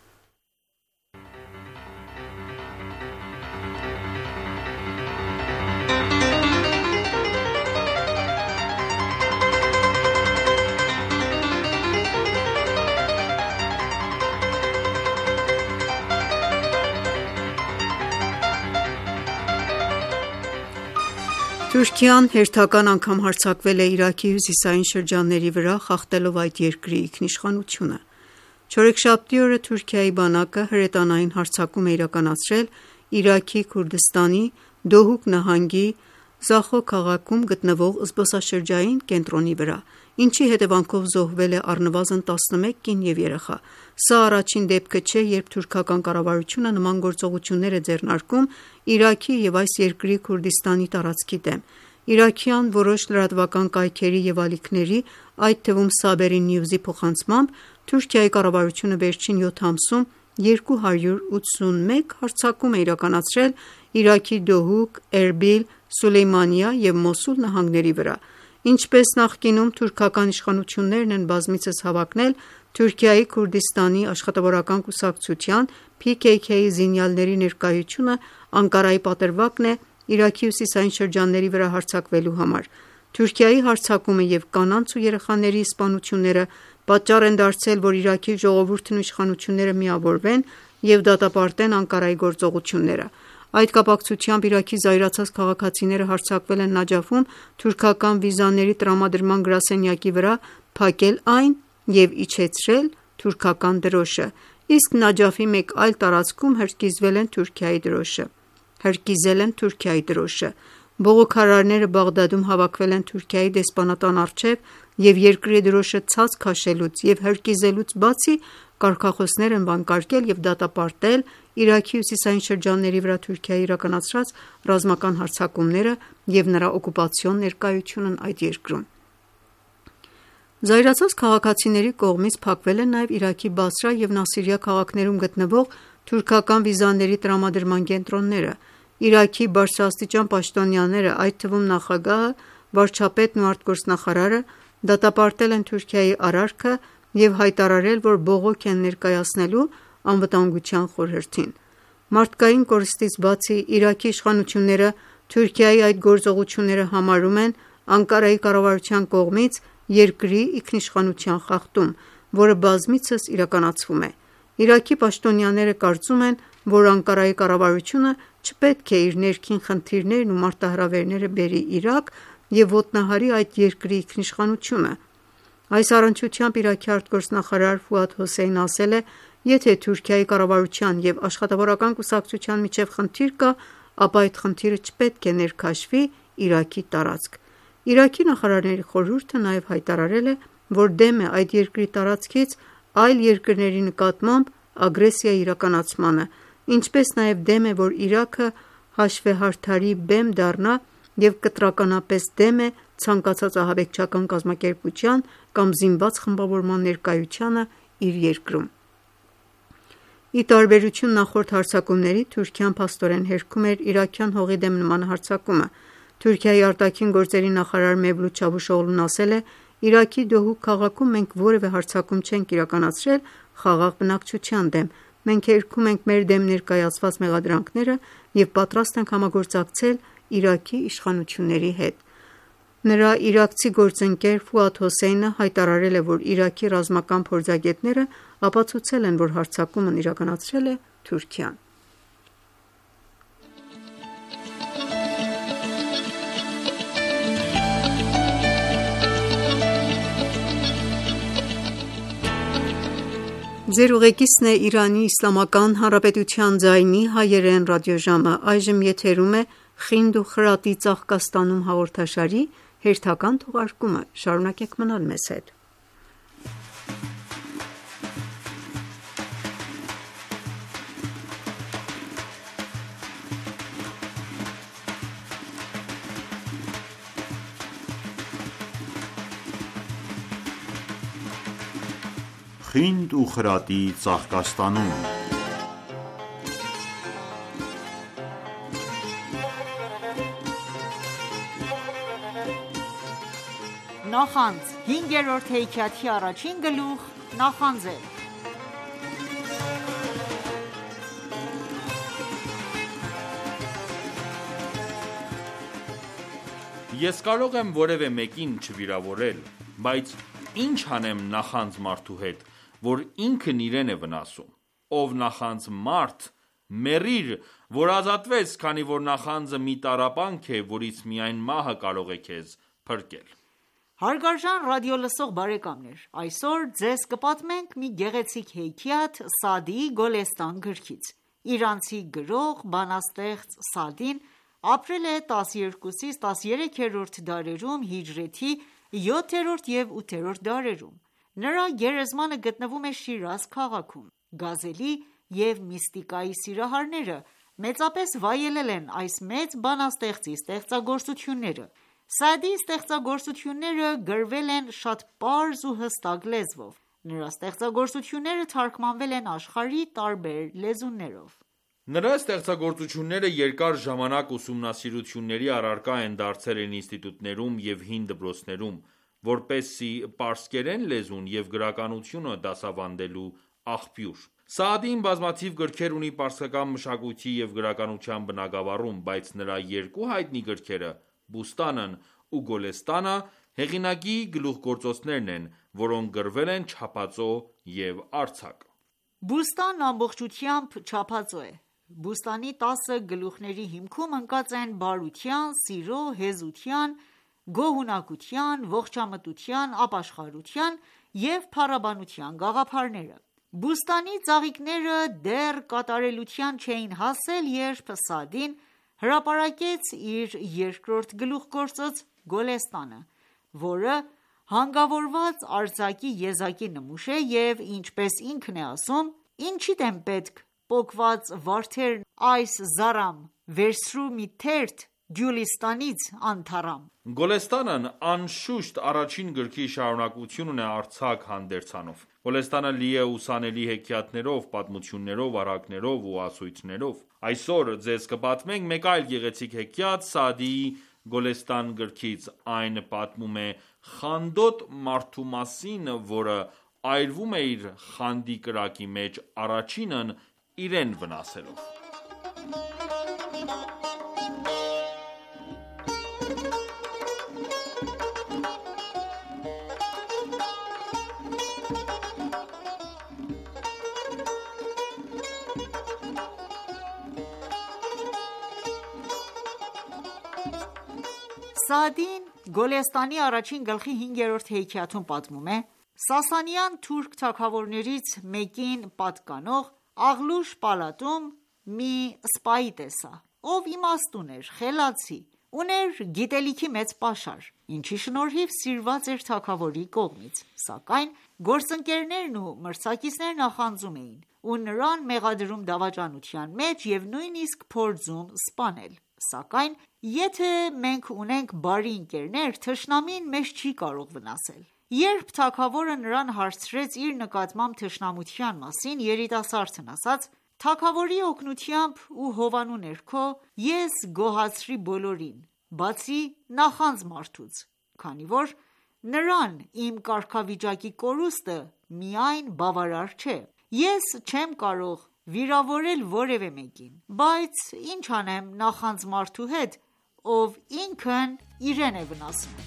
Թուրքիան հերթական անգամ հարձակվել է Իրաքի հյուսիսային շրջանների վրա, խախտելով այդ երկրի ինքնիշխանությունը։ Չորեքշաբթի օրը Թուրքիայի բանակը հրետանային հարձակում է իրականացրել Իրաքի Քուրդստանի Դոհուկ նահանգի Զախո քաղաքում գտնվող զբոսաշրջային կենտրոնի վրա, ինչի հետևանքով զոհվել է առնվազն տասնմեկ կին և երեխա։ Սա առաջին դեպքը չէ, երբ թուրքական կառավարությունը նման գործողություններ է ձեռնարկում Իրաքի և այս երկրի Քուրդիստանի տարածքի դեմ։ Իրաքյան որոշ լրատվական կայքերի և ալիքների, այդ թվում Սաբերի Նյուզի փոխանցմամբ, Թուրքիայի կառավարությունը վերջին յոթ ամսում երկու հարյուր ութսունմեկ հարձակում է իրականացրել Իրաքի Դոհուկ, Էրբիլ, Սուլեյմանիա և Մոսուլ նահանգների վրա։ Ինչպես նախկինում, թուրքական իշխանություններն են բազմիցս հավակնել Թուրքիայի Քուրդիստանի աշխատավորական կուսակցության Փի Քեյ Քեյ-ի զինյալների ներկայությունը Անկարայի պատրվակն է Իրաքի հյուսիսային շրջանների վրա հարձակվելու համար։ Թուրքիայի հարձակումը և կանանց ու երեխաների սպանությունները պատճառ են դարձել, որ Իրաքի ժողովուրդն ու իշխանությունները միավորվեն և դատապարտեն Անկարայի գործողությունները։ Այդ կապակցությամբ Իրաքի զայրացած քաղաքացիները հարձակվել են Նաջաֆում թուրքական վիզաների տրամադրման գրասենյակի վրա, փակել այն և իջեցրել թուրքական դրոշը, իսկ Նաջաֆի մեկ այլ տարածքում հրկիզվել են Թուրքիայի դրոշը։ հրկիզել են Թուրքիայի դրոշը։ Բողոքարարները Բաղդադում հավաքվել են Թուրքիայի դեսպանատան առջև և երկրի դրոշը ցած քաշելուց և հրկիզելուց բացի, կարգախոսներ են վանկարկել և դատապարտել Իրաքի հյուսիսային շրջանների վրա Թուրքիայի իրականացրած ռազմական հարձակումները և նրա օկուպացիոն ներկայությունն այդ երկրում։ Զայրացած քաղաքացիների կողմից փակվել են նաև Իրաքի Բասրա և Նասիրիա քաղաքներում գտնվող թուրքական վիզաների տրամադրման կենտրոնները։ Իրաքի բարձրաստիճան պաշտոնյաները, այդ թվում նախագահը, վարչապետն ու արտգործնախարարը դատապարտել են Թուրքիայի արարքը և հայտարարել, որ բողոք են ներկայացնելու Անվտանգության խորհրդին։ Մարդկային կորստից բացի, Իրաքի իշխանությունները Թուրքիայի այդ գործողությունները համարում են Անկարայի կառավարության կողմից երկրի ինքնիշխանության խախտում, որը բազմիցս իրականացվում է։ Իրաքի պաշտոնյաները կարծում են, որ Անկարայի կառավարությունը չպետք է իր ներքին խնդիրներն ու մարտահրավերները բերի Իրաք և ոտնահարի այդ երկրի ինքնիշխանությունը։ Այս առնչությամբ Իրաքի արտգործնախարար Ֆուադ Հոսեյնն ասել է. «Եթե Թուրքիայի կառավարության և աշխատավորական կուսակցության միջև խնդիր կա, ապա այդ խնդիրը չպետք է ներքաշվի Իրաքի տարածք»։ Իրաքի նախարարների խորհուրդը նաև հայտարարել է, որ դեմ է այդ երկրի տարածքից այլ երկրների նկատմամբ ագրեսիայի իրականացմանը, ինչպես նաև դեմ է, որ Իրաքը հաշվեհարդարի բեմ դառնա և կտրականապես դեմ է ցանկացած ահաբեկչական կազմակերպության կամ զինված խմբավորման ներկայությանը իր երկրում։ Ի տարբերություն նախորդ հարձակումների, Թուրքիան փաստորեն հերքում էր իրաքյան հողի դեմ նման հարձակումը։ Թուրքիայի արտաքին գործերի նախարար Մևլութ Չավուշօղլուն ասել է. «Իրաքի Դոհուկ քաղաքում մենք որևէ հարձակում չենք իրականացրել խաղաղ բնակչության դեմ։ Մենք հերքում ենք մեր դեմ ներկայացված մեղադրանքները և պատրաստ ենք համագործակցել Իրաքի իշխանությունների հետ»։ Նրա իրաքցի գործընկեր Ֆուադ Հոսեյնը հայտարարել է, որ Իրաքի ռազմական փորձագետները ապացուցել են, որ հարձակումն իրականացրել է Թուրքիան։ Խինդ ու խրատի ծաղկաստանում Նախանձ հինգերորդ հեքիաթի առաջին գլուխ՝ նախանձել։ Ես կարող եմ որևէ մեկին չվիրավորել, բայց ինչ անեմ նախանձ մարդու հետ, որ ինքն իրեն է վնասում։ Ով նախանձ մարդ, մեռիր, որ ազատվես, քանի որ նախանձը մի տառապանք է, որից միայն մահը կարող է քեզ փրկել։ Հարգարժան ռադիոլսող բարեկամներ, այսօր ձեզ կպատմենք մի գեղեցիկ հեքիաթ Սաադիի Գոլեստան գրքից։ Իրանցի գրող, բանաստեղծ Սաադին ապրել է տասներկուսից տասներեքերորդ դարերում հիջրեթի յոթերորդ և ութերորդ դարերում։ Նրա գերեզմանը գտնվում է Շիրազ քաղաքում։ Գազելի և միստիկայի սիրահարները մեծապես վայելել են այս մեծ բանաստեղծի ստեղծագործությունները։ Սաադիի ստեղծագործությունները գրվել են շատ պարզ ու հստակ լեզվով։ Նրա ստեղծագործությունները թարգմանվել են աշխարհի տարբեր լեզուներով։ Նրա ստեղծագործությունները երկար ժամանակ ուսումնասիրությունների առարկա են դարձել ինստիտուտներում և հին դպրոցներում, որպեսզի պարսկերեն լեզուն և գրականությունը դասավանդելու աղբյուր։ Սաադին բազմաթիվ գրքեր ունի պարսկական մշակույթի և գրականության բնագավառում, բայց նրա երկու հայտնի գրքերը՝ Բուստանն ու Գոլեստանը, հեղինակի գլուխգործոցներն են, որոնք գրվել են չափածո և արձակ։ Բուստանն ամբողջությամբ չափածո է։ Բուստանի տասը գլուխների հիմքում ընկած են բարության, սիրո, հեզության, գոհունակության, ողջամտության, ապաշխարության և փառաբանության գաղափարները։ Բուստանի ծաղիկները դեռ կատարելության չէին հասել, երբ Սաադին հրապարակեց իր երկրորդ գլուխգործոց Գոլեստանը, որը հանգավորված արձակի եզակի նմուշ է և ինչպես ինքն է ասում. «Ինչիդ են պետք պոկված վարդերն այս զառամ, վերցրու մի թերթ Գյուլիստանից անթառամ»։ Գոլեստանն անշուշտ առաջին գրքի շարունակությունն է արձակ հանդերձանով։ Գոլեստանը լի է ուսանելի հեքիաթներով, պատմություններով, առակներով ու ասույթներով։ Այսօր ձեզ կպատմենք մեկ այլ գեղեցիկ հեքիաթ Սաադիի Գոլեստան գրքից։ Այն պատմում է խանդոտ մարդու մասին, որը այրվում է իր խանդի կրակի մեջ, առաջինն իրեն վնասելով։ Սաադին Գոլեստանի առաջին գլխի հինգերորդ հեքիաթում պատմում է. Սասանյան թուրք թագավորներից մեկին պատկանող Աղլուշ պալատում մի սպայի տեսա, ով իմաստուն էր, խելացի, ուներ գիտելիքի մեծ պաշար, ինչի շնորհիվ սիրված էր թագավորի կողմից, սակայն գործընկերներն ու մրցակիցները նախանձում էին ու նրան մեղադրում դավաճանության մեջ և նույնիսկ փորձում սպանել, սակայն եթե մենք ունենք բարի ընկերներ, թշնամին մեզ չի կարող վնասել։ Երբ թագավորը նրան հարցրեց իր նկատմամբ թշնամության մասին, երիտասարդն ասաց. «Թագավորի օգնությամբ ու հովանու ներքո ես գոհացրի բոլորին, բացի նախանձ մարդուց, քանի որ նրան իմ կարգավիճակի կորուստը միայն բավարար չէ։ Ես չեմ կարող վիրավորել որևէ մեկին, բայց ինչ անեմ նախանձ մարդու հետ, ով ինքն իրեն է վնասում»։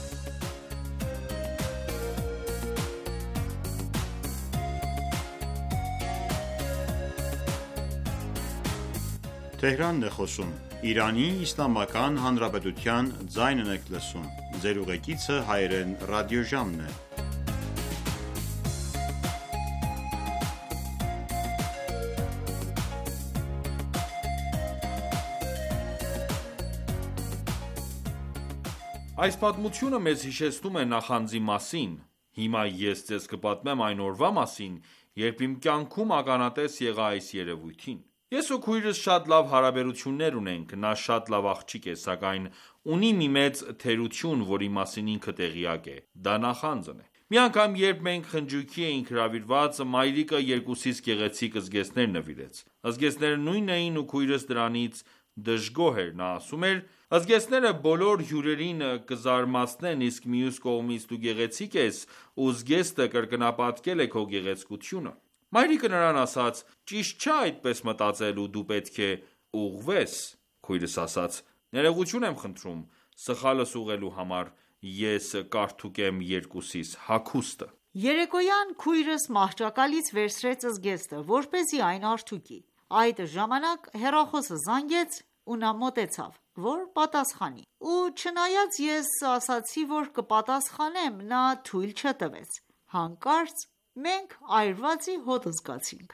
Այս պատմությունը մեզ հիշեցնում է նախանձի մասին։ Հիմա ես ձեզ կպատմեմ այն օրվա մասին, երբ իմ կյանքում ականատես եղա այս երևույթին։ Ես ու քույրս շատ լավ հարաբերություններ ունենք, նա շատ լավ աղջիկ է, սակայն ունի մի մեծ թերություն, որի մասին ինքը տեղյակ է, դա նախանձն է։ Մի անգամ, երբ մենք խնջույքի էինք հրավիրված, մայրիկը երկուսիս գեղեցիկ զգեստներ նվիրեց։ Զգեստները նույնն էին ու քույրս դրանից դժգոհ էր։ Նա ասում էր. «Զգեստները բոլոր հյուրերին կզարմացնեն, իսկ մյուս կողմից դու գեղեցիկ ես ու զգեստը կրկնապատկել է քո գեղեցկությունը»։ Մայրիկը նրան ասաց. «Ճիշտ չէ այդպես մտածել ու դու պետք է ուղղվես»։ Քույրս ասաց. «Ներողություն եմ խնդրում, սխալս ուղղելու համար, ես կարդուկեմ երկուսիս հագուստը»։ Երեկոյան քույրս մահճակալից վերցրեց զգեստը, որպեսզի այն արդուկի։ Այդ ժամանակ հեռախոսը զանգեց ու նա մոտեցավ, որ պատասխանի։ Ու չնայած ես ասացի, որ կպատասխանեմ, նա թույլ չտվեց։ Հանկարծ մենք այրվածի հոտ զգացինք։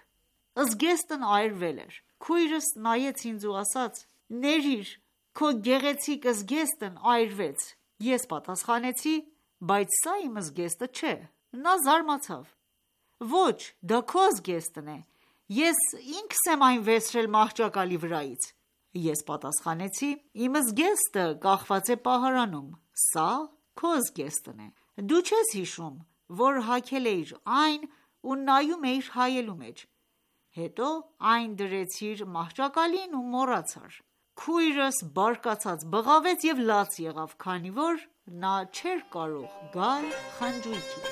Զգեստն այրվել էր։ Քույրս նայեց ինձ ու ասաց. «Ներիր, քո գեղեցիկ զգեստն այրվեց»։ Ես պատասխանեցի. «Բայց սա իմ զգեստը չէ»։ Նա զարմացավ. «Ոչ, դա քո զգեստն է, ես ինքս եմ այն վերցրել մահճակալի վրայից»։ Ես պատասխանեցի. «Իմ զգեստը կախված է պահարանում, սա քո զգեստն է։ Դու չես հիշում, որ հագել էիր այն ու նայում էիր հայելու մեջ, հետո այն դրեցիր մահճակալին ու մոռացար»։ Քույրս բարկացած բղավեց և լաց եղավ, քանի որ նա չէր կարող գալ խնջույքի։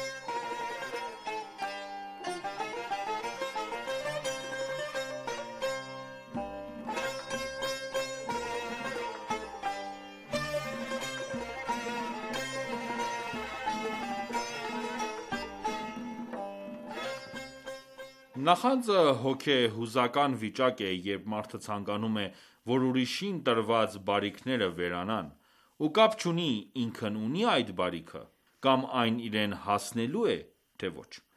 Նախանձը հոգեհուզական վիճակ է, երբ մարդը ցանկանում է, որ ուրիշին տրված բարիքները վերանան, ու կապ չունի ինքն ունի այդ բարիքը, կամ այն իրեն հասնելու է, թե ոչ։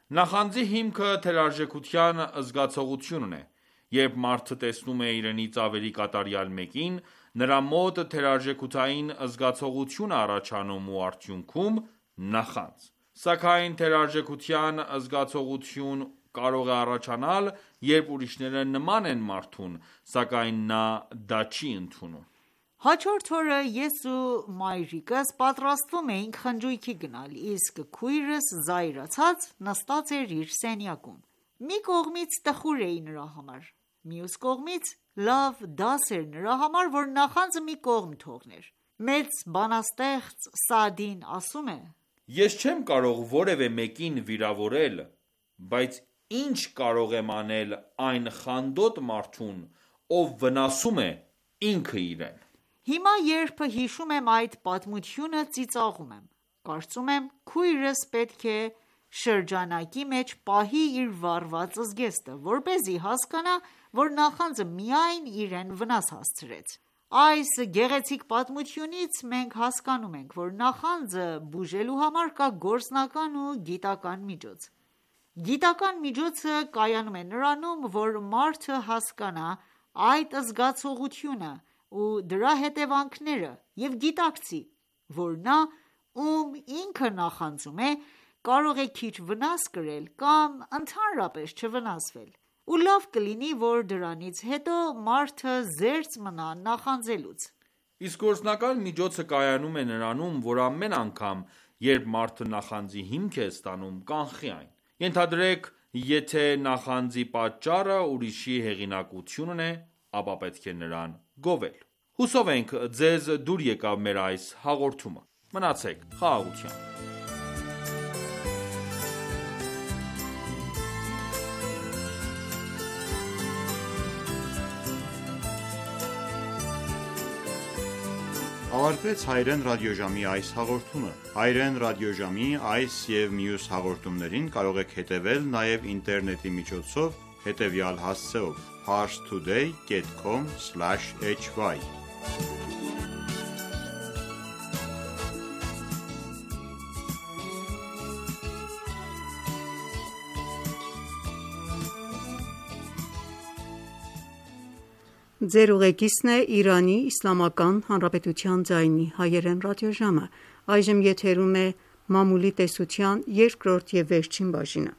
Նախանձի հիմքը թերարժեքության զգացողությունն է: Երբ մարդը տեսնում է իրենից ավելի կատարյալ մեկին, նրա մոտ թերարժեքության զգացողություն է առաջանում ու արդյունքում՝ նախանձ: Սակայն թերարժեքության զգացողություն կարող է առաջանալ, երբ ուրիշները նման են մարդուն, սակայն նա դա չի ընդունում: Հաջորդ օրը ես ու մայրիկս պատրաստվում էինք խնջույքի գնալ, իսկ քույրս զայրացած նստած էր իր սենյակում: Մի կողմից տխուր էի նրա համար, մյուս կողմից լավ դաս էր նրա համար, որ նախանձը մի կողմ թողներ: Մեծ բանաստեղծ Սաադին ասում է. «Ես չեմ կարող որևէ մեկին վիրավորել, բայց ի՞նչ կարող եմ անել այն խանդոտ մարդուն, ով վնասում է ինքը իրեն»: Հիմա երբ հիշում եմ այդ պատմությունը, ծիծաղում եմ: Կարծում եմ քույրս պետք է շրջանակի մեջ պահի իր վառված զգեստը, որպեսզի հասկանա, որ նախանձը միայն իրեն վնաս հասցրեց: Այս գեղեցիկ պատմությունից մենք հասկանում ենք, որ նախանձը բուժելու համար կա գործնական ու գիտական միջոց: Գիտական միջոցը կայանում է նրանում, որ մարդը հասկանա այդ զգացողությունը ու դրա հետևանքները և գիտակցի, որ նա, ում ինքը նախանձում է, կարող է քիչ վնաս կրել կամ ընդհանրապես չվնասվել: Ու լավ կլինի, որ դրանից հետո մարդը զերծ մնա նախանձելուց: Իսկ գործնական միջոցը կայանում է նրանում, որ ամեն անգամ, երբ մարդը նախանձի հիմք է ստանում, կանխի այն: Ենթադրենք, եթե նախանձի պատճառը ուրիշի հեղինակությունն է, ապա պետք է նրան գովել: Հուսով ենք ձեզ դուր եկավ մեր այս հաղորդումը: Մնացեք խաղաղությամբ: Ավարտվեց հայրեն ռադիոժամի այս հաղորդումը: Հայրեն ռադիոժամի այս և մյուս հաղորդումներին կարող եք հետևել նաև ինտերնետի միջոցով հետևյալ հասցեով՝ parstoday dot com slash h y: Ձեր ուղեկիցն է Իրանի Իսլամական Հանրապետության ձայնի հայերեն ռադիոժամը: Այժմ եթերում է մամուլի տեսության երկրորդ և վերջին բաժինը: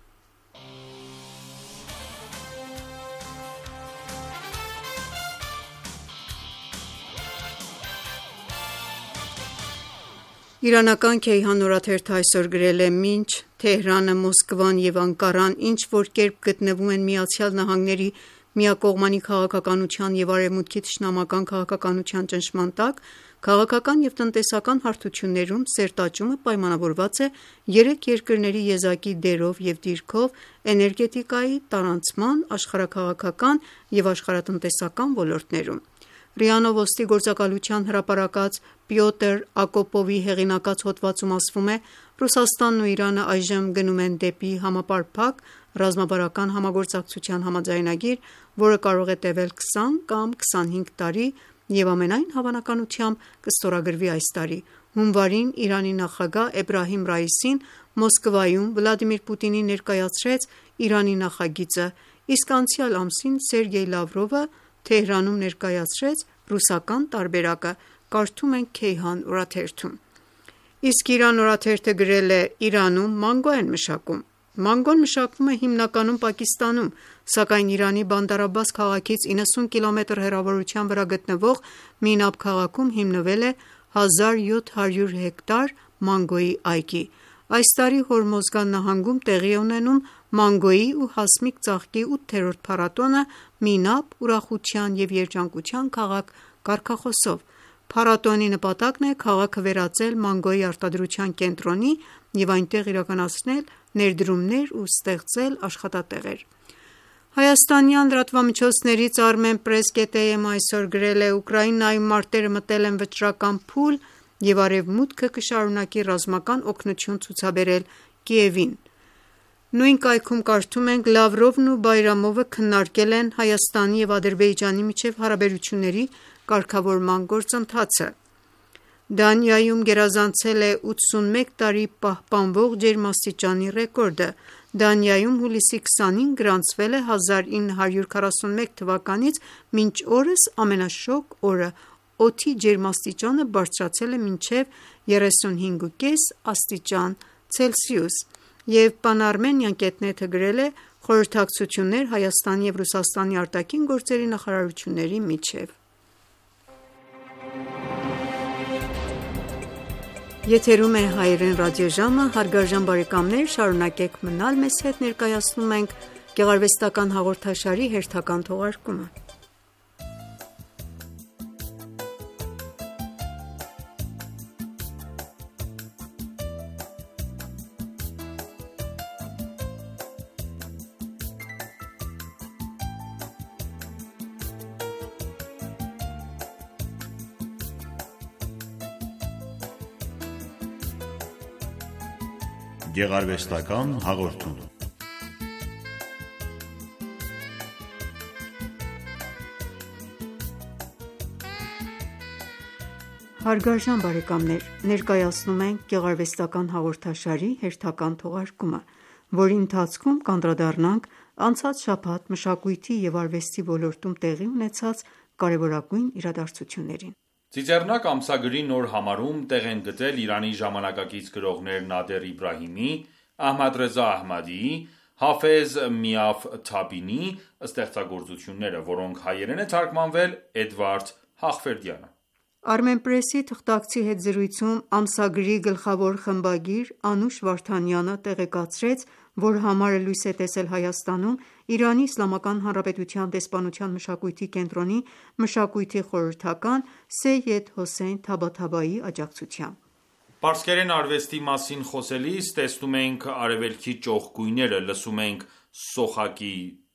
Իրանական Քեյհան օրաթերթը այսօր գրել է. «Մինչ Թեհրանը, Մոսկվան և Անկարան ինչ-որ կերպ գտնվում են ԱՄՆ-ի միակողմանի քաղաքականության և Արևմուտքի թշնամական քաղաքականության ճնշման տակ, քաղաքական և տնտեսական հարթություններում սերտաճումը պայմանավորված է երեք երկրների եզակի դերով և դիրքով էներգետիկայի, տարանցման, աշխարհաքաղաքական և աշխարհատնտեսական ոլորտներում: ՌԻԱ Նովոստի գործակալության հրապարակած Պյոտր Ակոպովի հեղինակած հոդվածում ասվում է. «Ռուսաստանն ու Իրանը այժմ գնում են դեպի համապարփակ ռազմավարական համագործակցության համաձայնագիր, որը կարող է տևել քսան կամ քսանհինգ տարի և ամենայն հավանականությամբ կստորագրվի այս տարի»: Հունվարին Իրանի նախագահ Էբրահիմ Ռայիսին Մոսկվայում Վլադիմիր Պուտինին ներկայացրեց Իրանի նախագիծը, իսկ անցյալ ամսին Սերգեյ Լավրովը Թեհրանում ներկայացրեց ռուսական տարբերակը: Կարդում ենք Քեյհան օրաթերթում: Իսկ Իրան օրաթերթը գրել է. «Իրանում մանգո են մշակում: Մանգոն մշակվում է հիմնականում Պակիստանում, սակայն Իրանի Բանդար Աբբաս քաղաքից իննսուն կիլոմետր հեռավորության վրա գտնվող Մինաբ քաղաքում հիմնվել է հազար յոթ հարյուր հեկտար մանգոյի այգի: Այս տարի Հորմոզգան նահանգում տեղի է ունենում մանգոյի ու հասմիկ ծաղկի ութերորդ փառատոնը «Մինաբ ուրախության և երջանկության քաղաք» կարգախոսով: Փառատոնի նպատակն է քաղաքը վերածել մանգոյի արտադրության կենտրոնի և այնտեղ իրականացնել ներդրումներ ու ստեղծել աշխատատեղեր: Հայաստանյան լրատվամիջոցներից Armenpress.am այսօր գրել է. «Ուկրաինայում մարտերը մտել են վճռական փուլ և Արևմուտքը կշարունակի ռազմական օգնություն ցուցաբերել Կիևին»: Նույն կայքում կարդում ենք. «Լավրովն ու Բայրամովը քննարկել են Հայաստանի և Ադրբեջանի միջև հարաբերությունների կարգավորման գործընթացը»: Դանիայում գերազանցել է ութսունմեկ տարի պահպանվող ջերմաստիճանի ռեկորդը: Դանիայում հուլիսի քսանին գրանցվել է հազար ինը հարյուր քառասունմեկ թվականից մինչ օրս ամենաշոգ օրը, օդի ջերմաստիճանը բարձրացել է մինչև երեսունհինգ ու կես աստիճան ցելսիուս, և Pan-Armenian կետ նեթը գրել է խորհրդակցություններ Հայաստանի և Ռուսաստանի արտաքին գործերի նախարարությունների միջև։ Եթերում է հայերեն ռադիոժամը, հարգարժան բարեկամներ, շարունակեք մնալ մեզ հետ, ներկայացնում ենք գեղարվեստական հաղորդաշարի հերթական թողարկումը։ Գեղարվեստական հաղորդում։ Հարգարժան բարեկամներ, ներկայացնում ենք գեղարվեստական հաղորդաշարի հերթական թողարկումը, որի ընթացքում կանդրադառնանք անցած շաբաթ մշակույթի և արվեստի ոլորտում տեղի ունեցած կարևորագույն իրադարձություններին։ Ծիծեռնակ ամսագրի նոր համարում տեղ են գտել Իրանի ժամանակակից գրողներ Նադեր Իբրահիմի, Ահմադ Ռեզա Ահմադիի, Հաֆեզ Միաֆ Թաբինի ստեղծագործությունները, որոնք հայերեն է թարգմանվել Էդվարդ Հաղվերդյանը։ Armenpress-ի թղթակցի հետ զրույցում ամսագրի գլխավոր խմբագիր Անուշ Վարդանյանը տեղեկացրեց, որ համարը լույս է տեսել Հայաստանում Իրանի Իսլամական Հանրապետության դեսպանության մշակույթի կենտրոնի մշակույթի խորհրդական Սեյեդ Հոսեյն Թաբաթաբայի աջակցությամբ։ Պարսկերեն արվեստի մասին խոսելիս տեսնում ենք արևելքի ճոխ գույները, լսում ենք սոխակի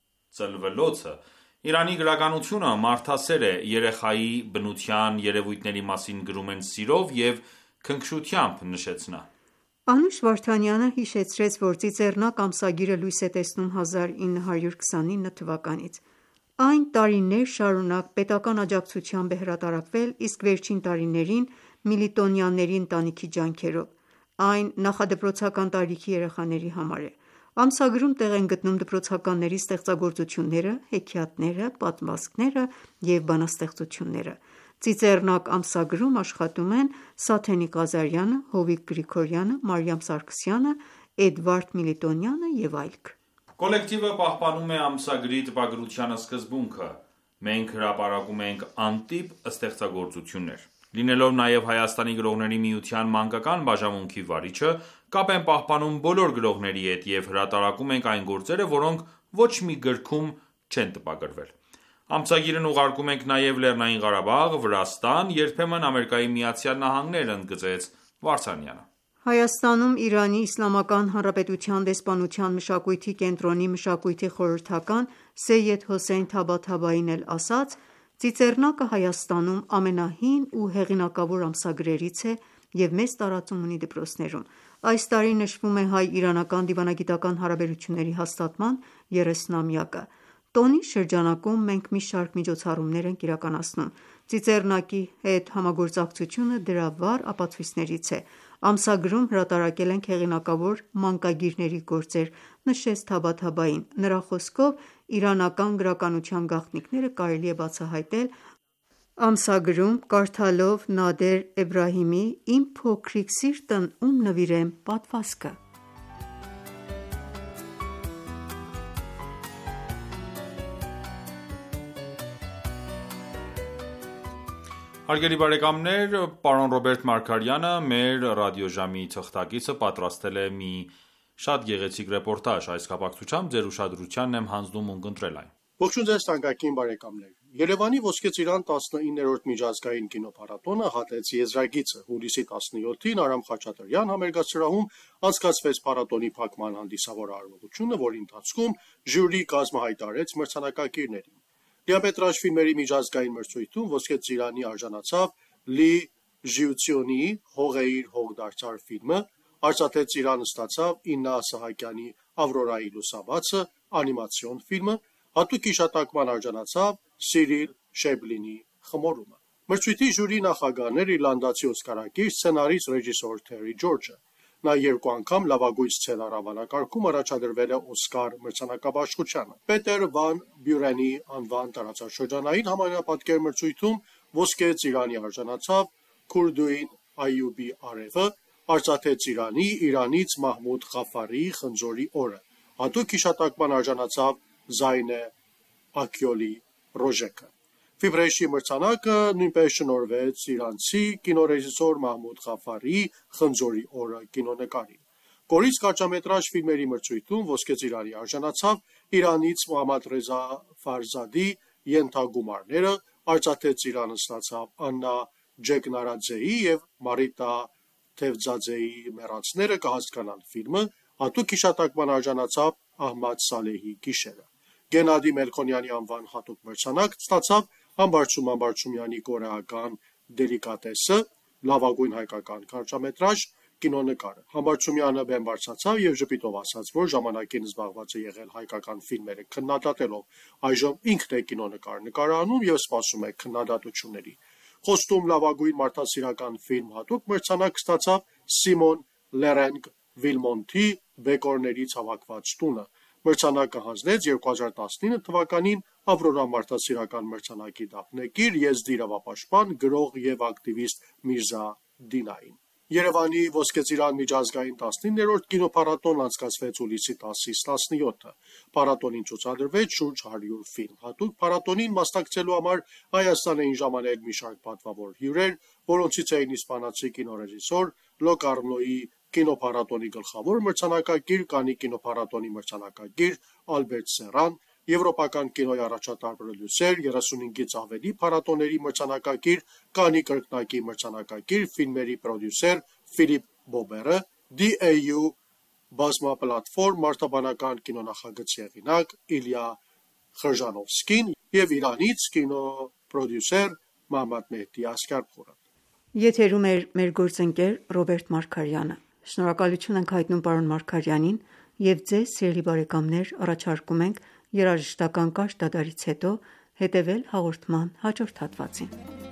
ծլվելոցը։ Իրանի գրականությունը մարդասեր է, երեխայի բնության երևույթների մասին գրում են սիրով և քնքշությամբ, նշեց նա։ Անուշ Վարդանյանը հիշեցրեց, որ Ծիծեռնակ ամսագիրը լույս է տեսնում հազար ինը հարյուր քսանինը թվականից։ Այն տարիներ շարունակ պետական աջակցությամբ է հրատարակվել, իսկ վերջին տարիներին միլիտոնյաների ընտանիքի ջանքերով։ Այն նախադպրոցական տարիքի երեխաների համար է։ Ամսագրում տեղ են գտնում դպրոցականների ստեղծագործությունները, հեքիաթները, պատմվածքները և բանաստեղծությունները։ Ծիծեռնակ ամսագրում աշխատում են Սաթենիկ Ղազարյանը, Հովիկ Գրիգորյանը, Մարիամ Սարգսյանը, Էդվարդ Միլիտոնյանը և այլք։ Կոլեկտիվը պահպանում է ամսագրի տպագրության սկզբունքը։ Մենք հրապարակում ենք անտիպ ստեղծագործություններ։ Լինելով նաև Հայաստանի գրողների միության մանկական բաժանմունքի վարիչը, կապ են պահպանում բոլոր գրողների հետ և հրատարակում ենք այն գործերը, որոնք ոչ մի գրքում չեն տպագրվել։ Ամսագիրն ուղարկում ենք նաև Լեռնային Ղարաբաղ, Վրաստան, երբեմն Ամերիկայի Միացյալ Նահանգներ, ընդգծեց Վարդանյանը։ Հայաստանում Իրանի Իսլամական Հանրապետության դեսպանության մշակույթի կենտրոնի մշակույթի խորհրդական Սեյեդ Հոսեյն Թաբաթաբային էլ ասաց. Ծիծեռնակը Հայաստանում ամենահին ու հեղինակավոր ամսագրերից է և մեծ տարածում ունի դպրոցներում։ Այս տարի նշվում է հայ-իրանական դիվանագիտական հարաբերությունների հաստատման երեսնամյակը։ Տոնի շրջանակում մենք մի շարք միջոցառումներ ենք իրականացնում։ Ծիծեռնակի հետ համագործակցությունը դրա վառ ապացույցներից է։ Ամսագրում հրատարակել ենք հեղինակավոր մանկագիրների գործեր, նշեց Թաբաթաբային։ Նրա խոսքով իրանական գրականության գաղտնիքները կարելի է բացահայտել ամսագրում, կարդալով Նադեր Էբրահիմի «Իմ փոքրիկ սիրտն ում նվիրեմ» պատմվածքը։ Հարգելի բարեկամներ, պարոն Ռոբերտ Մարգարյանը, մեր ռադիոժամի թղթակիցը, պատրաստել է մի շատ գեղեցիկ ռեպորտաժ։ Այս կապակցությամբ ձեր ուշադրությանն եմ հանձնում ունկնդրել այն։ Ողջույն ձեզ թանկագին բարեկամներ։ Երևանի Ոսկե ծիրան տասնիններորդ միջազգային կինոփառատոնը հատեց եզրագիծը։ Հուլիսի տասնյոթին Արամ Խաչատրյան համերգասրահում անցկացվեց փառատոնի փակման հանդիսավոր արարողությունը, որի ընթացքում ժյուրի կազմը հայտարարեց մրցանակակիրներին։ Դիամետրաժ ֆիլմերի միջազգային մրցույթում Ոսկե ծիրանի արժանացավ Լի Ժիուցյոնի «Հողեիր հողդարձար» ֆիլմը, արծաթե ծիրան ստացավ Իննա Սահակյանի «Ավրորայի լուսաբացը» անիմացիոն ֆիլմը, հատուկ հիշատակման արժանացավ Սիրիլ Շեբլինի «Խմորումը»։ Մրցույթի ժյուրի նախագահն էր իռլանդացի օսկարակիր սցենարիստ ռեժիսոր Թերի Ջորջը։ Նա երկու անգամ լավագույն սցենար անվանակարգում առաջադրվել է Օսկար մրցանակաբաշխությանը։ Պետեր Վան Բյուրենի անվան տարածաշրջանային համանապատկեր մրցույթում ոսկե ծիրանի արժանացավ Քուրդուին Այյուբի Արևը, արծաթե ծիրանի Իրանից Մահմուդ Ղաֆարիի խնձորի օրը։ Հատուկ հիշատակման արժանացավ Զայնե Աքյոլի Ռոժեկը։ Ֆիբրեշի մրցանակը նույնպես շնորհվեց իրանցի կինոռեժիսոր Մահմուդ Ղաֆարիի խնձորի օրը կինոնկարին։ Կորից կարճամետրաժ ֆիլմերի մրցույթում ոսկե ծիրանի արժանացավ Իրանից Մոհամմադ Ռեզա Ֆարզադի Ենթագումարները, արծաթե ծիրանը ստացավ Աննա Ջեկնարաձեի և Մարիտա Թևձաձեի Մեռածները կհասկանան ֆիլմը, հատուկ հիշատակման արժանացավ Ահմադ Սալեհի գիշերը։ Գենադի Մելքոնյանի անվան հատուկ մրցանակ ստացավ Համբարձում Համբարձումյանի կորեական Դելիկատեսը, լավագույն հայկական կարճամետրաժ կինոնկարը։ Համբարձումյանը բեմ բարձրացավ և ժպիտով ասաց, որ ժամանակին զբաղված է եղել հայկական ֆիլմերը քննադատելով, այժմ ինքն է կինոնկար նկարահանում և սպասում է քննադատությունների։ Խոստում լավագույն մարդասիրական ֆիլմ հատուկ մրցանակ ստացավ Սիմոն Լերենգ Վիլմոնթի Բեկորներից հավաքված տունը։ Մրցանակը հանձնեց երկու հազար տասնինը թվականին Ավրորա մարդասիրական մրցանակի դափնեկիր, եզդի իրավապաշտպան, գրող և ակտիվիստ Միրզա Դինային։ Երևանի Ոսկե ծիրան միջազգային տասնիններորդ կինոփառատոնն անցկացվեց հուլիսի տասից տասնյոթը։ Փառատոնին ցուցադրվեց շուրջ հարյուր ֆիլմ։ Հատուկ փառատոնին մասնակցելու համար Հայաստան էին ժամանել մի շարք պատվավոր հյուրեր, որոնցից էին իսպանացի կինոռեժիսոր Լոկարնոյի կինոփառատոնի գլխավոր մրցանակակիր, Կաննի կինոփառատոնի մրցանակակիր Ալբերտ Սերան, Եվրոպական կինոյի առաջատար պրոդյուսեր, երեսունհինգից ավելի փառատոների մրցանակակիր, Կաննի կրկնակի մրցանակակիր ֆիլմերի պրոդյուսեր Ֆիլիպ Բոբերը, դի էյ յու բազմապլատֆորմ մարդաբանական կինոնախագծի հեղինակ Իլյա Խրժանովսկին և Իրանից կինոպրոդյուսեր Մոհամմադ Մեհդի Ասգարփուրը։ Եթերում է մեր գործընկեր Ռոբերտ Մարգարյանը։ Շնորհակալություն ենք հայտնում պարոն Մարգարյանին և ձեզ սիրելի բարեկամներ առաջարկում ենք երաժշտական կարճ դադարից հետո հետևել հաղորդման հաջորդ հատվածին։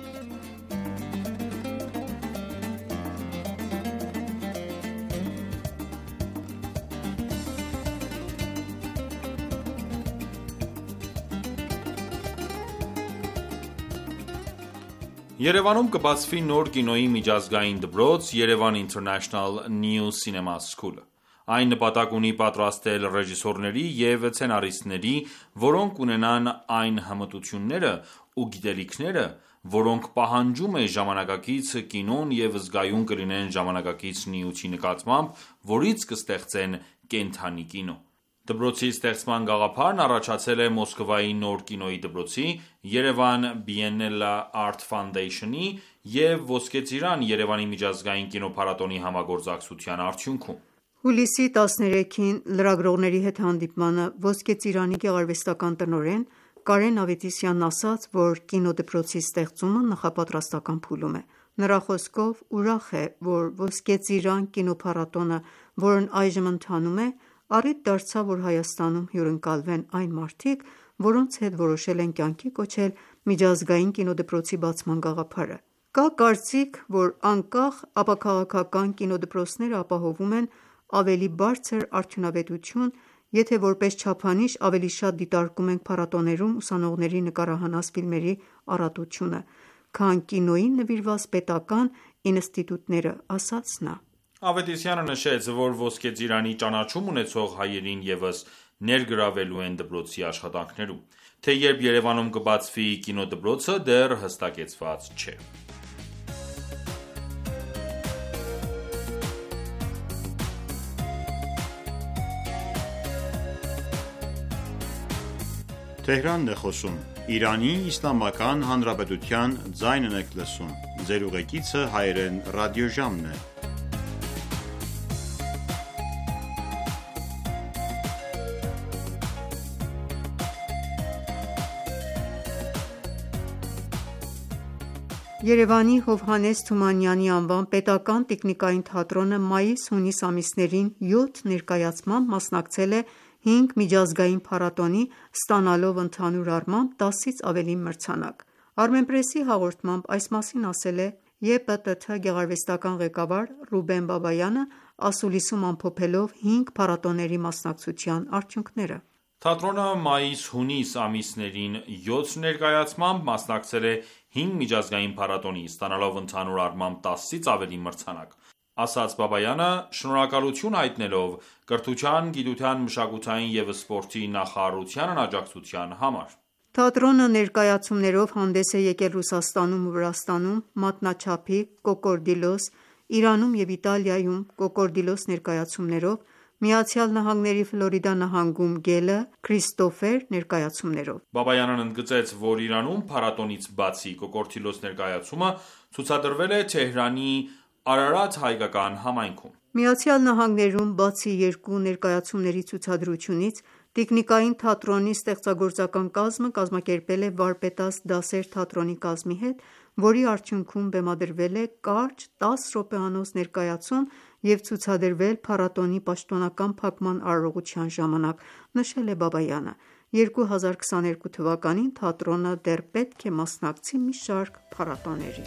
Երևանում կբացվի նոր կինոյի միջազգային դպրոց Yerevan International New Cinema School-ը։ Այն նպատակ ունի պատրաստել ռեժիսորների և սցենարիստների, որոնք ունենան այն հմտությունները ու գիտելիքները, որոնք պահանջում է ժամանակակից կինոն և զգայուն կլինեն ժամանակակից նյութի նկատմամբ, որից կստեղծեն կենդանի կինո։ Դպրոցի ստեղծման գաղափարն առաջացել է Մոսկվայի նոր կինոյի դպրոցի, Yerevan Biennale Art Foundation-ի և Ոսկե ծիրան Երևանի միջազգային կինոփառատոնի համագործակցության արդյունքում։ Հուլիսի տասներեքին լրագրողների հետ հանդիպմանը Ոսկե ծիրանի գեղարվեստական տնօրեն Կարեն Ավետիսյանն ասաց, որ կինոդպրոցի ստեղծումը նախապատրաստական փուլում է։ Նրա խոսքով ուրախ է, որ Ոսկե ծիրան կինոփառատոնը, որն այժմ ընթանում է, առիթ դարձավ, որ Հայաստանում հյուրընկալվեն այն մարդիկ, որոնց հետ որոշել են կյանքի կոչել միջազգային կինոդպրոցի բացման գաղափարը։ Կա կարծիք, որ անկախ ապաքաղաքական կինոդպրոցները ապահովում են ավելի բարձր արդյունավետություն, եթե որպես չափանիշ ավելի շատ դիտարկում ենք փառատոներում ուսանողների նկարահանած ֆիլմերի առատությունը, քան կինոյին նվիրված պետական ինստիտուտները, ասաց նա։ Ավետիսյանը նշեց, որ Ոսկե ծիրանի ճանաչում ունեցող հայերին ևս ներգրավելու են դպրոցի աշխատանքներում, թե երբ Երևանում կբացվի կինոդպրոցը դեռ հստակեցված չէ։ Թեհրանն է խոսում Իրանի Իսլամական Հանրապետության ձայնն եք լսում։ Ձեր ուղեկիցը հայերեն ռադիոժամն է։ Երևանի Հովհաննես Թումանյանի անվան պետական տիկնիկային թատրոնը մայիս-հունիս ամիսներին յոթ ներկայացմամբ մասնակցել է հինգ միջազգային փառատոնի, ստանալով ընդհանուր առմամբ տասից ավելի մրցանակ։ Armenpress-ի հաղորդմամբ այս մասին ասել է ԵՊՏԹ գեղարվեստական ղեկավար Ռուբեն Բաբայանը, ասուլիսում ամփոփելով հինգ փառատոների մասնակցության արդյունքները։ Թատրոնը մայիս-հունիս ամիսներին յոթ ներկայացմամբ մասնակցել է հինգ միջազգային փառատոնի, ստանալով ընդհանուր առմամբ տասից ավելի մրցանակ, ասաց Բաբայանը, շնորհակալություն հայտնելով կրթության, գիտության, մշակութային և սպորտի նախարարությանն աջակցության համար։ Թատրոնը ներկայացումներով հանդես է եկել Ռուսաստանում ու Վրաստանում, մատնաչափի, կոկորդիլոս, Իրանում և Իտալիայում կոկորդիլոս ներկայացումներով, ԱՄՆ-ի Ֆլորիդա նահանգում գելը, Քրիստոֆեր ներկայացումներով։ Բաբայանն ընդգծեց, որ Իրանում փառատոնից բացի կոկորդիլոս ներկայացումը ցուցադրվել է Թեհրանի Արարատ հայկական համայնքում։ ԱՄՆ-ում բացի երկու ներկայացումների ցուցադրությունից, Տիկնիկային թատրոնի ստեղծագործական կազմը կազմակերպել է վարպետաց դասեր թատրոնի կազմի հետ, որի արդյունքում բեմադրվել է կարճ տասը րոպեանոց ներկայացում և ցուցադրվել փառատոնի պաշտոնական փակման արարողության ժամանակ, նշել է Բաբայանը։ երկու հազար քսաներկու թվականին թատրոնը դեռ պետք է մասնակցի մի շարք փառատոների։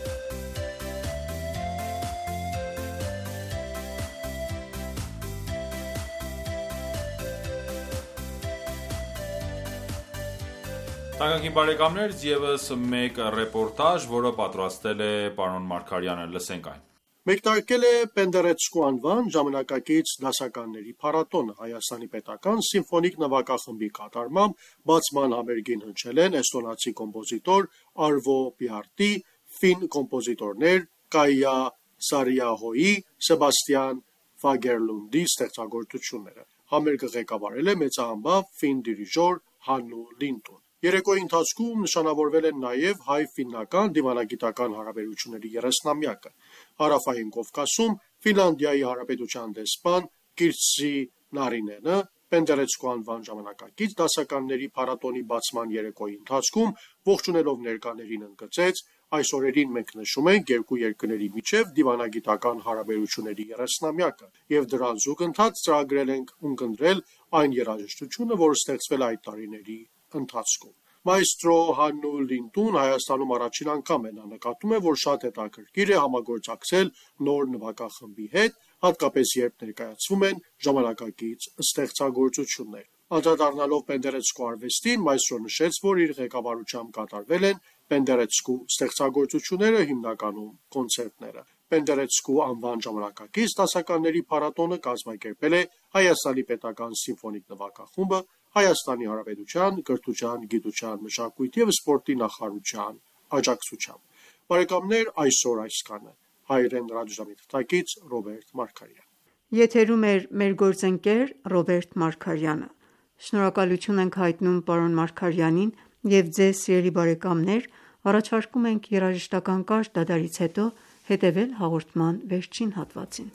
Թանկագին բարեկամներ, ևս մեկ ռեպորտաժ, որը պատրաստել է պարոն Մարգարյանը, լսենք այն։ Մեկնարկել է Պենդերեցկու անվան ժամանակակից դասականների փառատոնը։ Հայաստանի պետական սիմֆոնիկ նվագախմբի կատարմամբ բացման համերգին հնչել են էստոնացի կոմպոզիտոր Արվո Պիարտի, ֆին կոմպոզիտորներ Կայա Սարիահոյի, Սեբաստիան Ֆագերլունդի ստեղծագործությունները։ Համերգը ղեկավարել է մեծահանբավ ֆին դիրիժոր Հաննու Լինտուն։ Երեկոյի ընթացքում նշանավորվել են նաև հայ-ֆիննական դիվանագիտական հարաբերությունների երեսնամյակը։ Հարավային Կովկասում Ֆինլանդիայի Հանրապետության դեսպան Կիրտսի Նարինենը Պենդերեցկու անվան ժամանակակից դասականների փառատոնի բացման երեկոյի ընթացքում ողջունելով ներկաներին ընդգծեց. այս օրերին մենք նշում ենք երկու երկրների միջև դիվանագիտական հարաբերությունների երեսնամյակը և դրան զուգընթաց ծրագրել ենք ունկնդրել այն երաժշտությունը, որը ստեղծվել է այդ տարիների ընթացքում։ Մայստրո Հաննու Լինտուն Հայաստանում առաջին անգամ է, նա նկատում է, որ շատ հետաքրքիր է համագործակցել նոր նվագախմբի հետ, հատկապես երբ ներկայացվում են ժամանակակից ստեղծագործություններ։ Անդրադառնալով Պենդերեցկու արվեստին, Մայստրոն նշեց, որ իր ղեկավարությամբ կատարվել են Պենդերեցկու ստեղծագործությունները, հիմնականում կոնցերտները։ Պենդերեցկու անվան ժամանակակից դասականների փառատոնը կազմակերպել է Հայաստանի պետական սիմֆոնիկ նվագախումբը Հայաստանի Հանրապետության կրթության, գիտության, մշակույթի և սպորտի նախարարության աջակցությամբ։ Բարեկամներ, այսօր այսքանը։ Հայերեն ռադիոժամի թղթակից Ռոբերտ Մարգարյան։ Եթերում էր մեր գործընկեր Ռոբերտ Մարգարյանը։ Շնորհակալություն ենք հայտնում պարոն Մարգարյանին և ձեզ սիրելի բարեկամներ, առաջարկում ենք երաժշտական կարճ դադարից հետո հետևել հաղորդման վերջին հատվածին։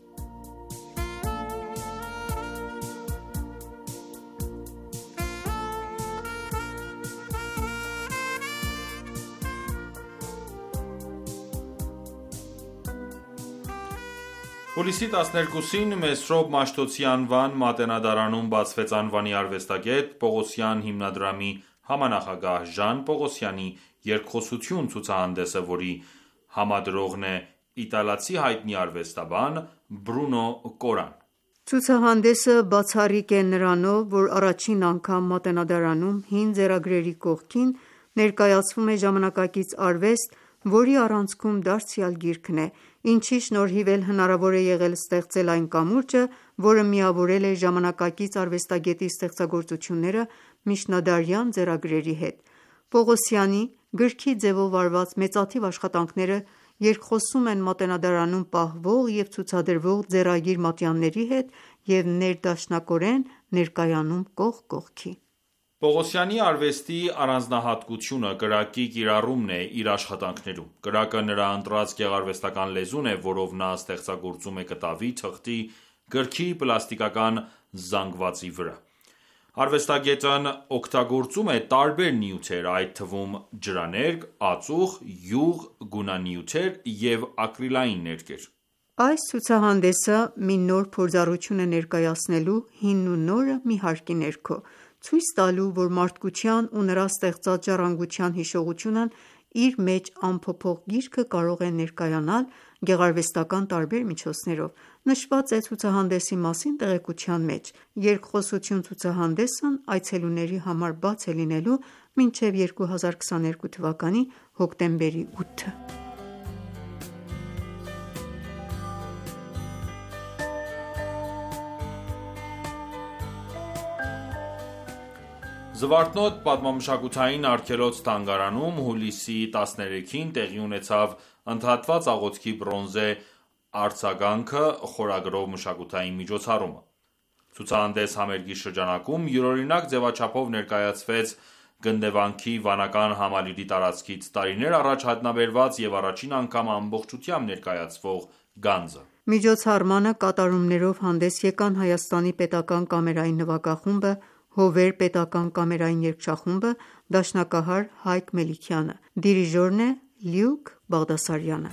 Հուլիսի տասներկուսին Մեսրոպ Մաշտոցի անվան մատենադարանում բացվեց անվանի արվեստագետ Պողոսյան հիմնադրամի համանախագահ Ժան Պողոսյանի երկխոսություն ցուցահանդեսը, որի համադրողն է իտալացի հայտնի արվեստաբան Բրունո Կորան։ Ցուցահանդեսը բացառիկ է նրանով, որ առաջին անգամ մատենադարանում հին ձեռագրերի կողքին ներկայացվում է ժամանակակից արվեստ, որի առանցքում դարձյալ գիրքն է, ինչի շնորհիվ էլ հնարավոր է եղել ստեղծել այն կամուրջը, որը միավորել է ժամանակակից արվեստագետի ստեղծագործությունները միջնադարյան ձեռագրերի հետ։ Պողոսյանի գրքի ձևով արված մեծաթիվ աշխատանքները երկխոսում են մատենադարանում պահվող և ցուցադրվող ձեռագիր մատյանների հետ և ներդաշնակորեն ներկայանում կողք կողքի։ Պողոսյանի արվեստի առանձնահատկությունը կրակի կիրառումն է իր աշխատանքներում։ Կրակը նրա ընտրած գեղարվեստական լեզուն է, որով նա ստեղծագործում է կտավի, թղթի, գրքի, պլաստիկական զանգվածի վրա։ Արվեստագետն օգտագործում է տարբեր նյութեր, այդ թվում ջրաներկ, ածուխ, յուղ, գունանյութեր և ակրիլային ներկեր։ Այս ցուցահանդեսը մի նոր փորձառություն է ներկայացնելու հինն ու նորը մի հարկի ներքո, ցույց տալու, որ մարդկության ու նրա ստեղծած ժառանգության հիշողությունն իր մեջ ամփոփող գիրքը կարող է ներկայանալ գեղարվեստական տարբեր միջոցներով։ Նշված է ցուցահանդեսի մասին տեղեկության մեջ։ Երկխոսություն ցուցահանդեսն այցելուների համար բաց է լինելու մինչև երկու հազար քսաներկու թվականի հոկտեմբերի ութը։ Զվարթնոտ պատմամշակութային արգելոց թանգարանում հուլիսի տասներեքին տեղի ունեցավ ընդհատված աղոթքի բրոնզե արձագանքը խորագրով մշակութային միջոցառումը։ Ցուցահանդես համերգի շրջանակում յուրօրինակ ձևաչափով ներկայացվեց Գնդեվանքի վանական համալիրի տարածքից տարիներ առաջ հայտնաբերված և առաջին անգամ ամբողջությամբ ներկայացվող գանձը։ Միջոցառմանը կատարումներով հանդես եկան Հայաստանի պետական կամերային նվագախումբը, Հովեր պետական կամերային երգչախումբը, դաշնակահար Հայկ Մելիքյանը, դիրիժորն է Լյուկ Բաղդասարյանը։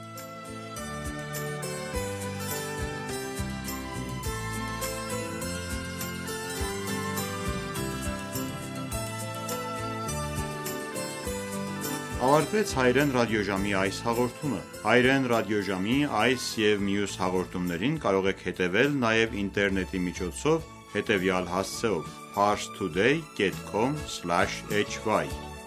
Ավարտվեց Հայրեն ռադիոժամի այս հաղորդումը։ Հայրեն ռադիոժամի այս և մյուս հաղորդումներին կարող եք հետևել նաև ինտերնետի միջոցով հետևյալ հասցեով՝ parse today dot com slash h y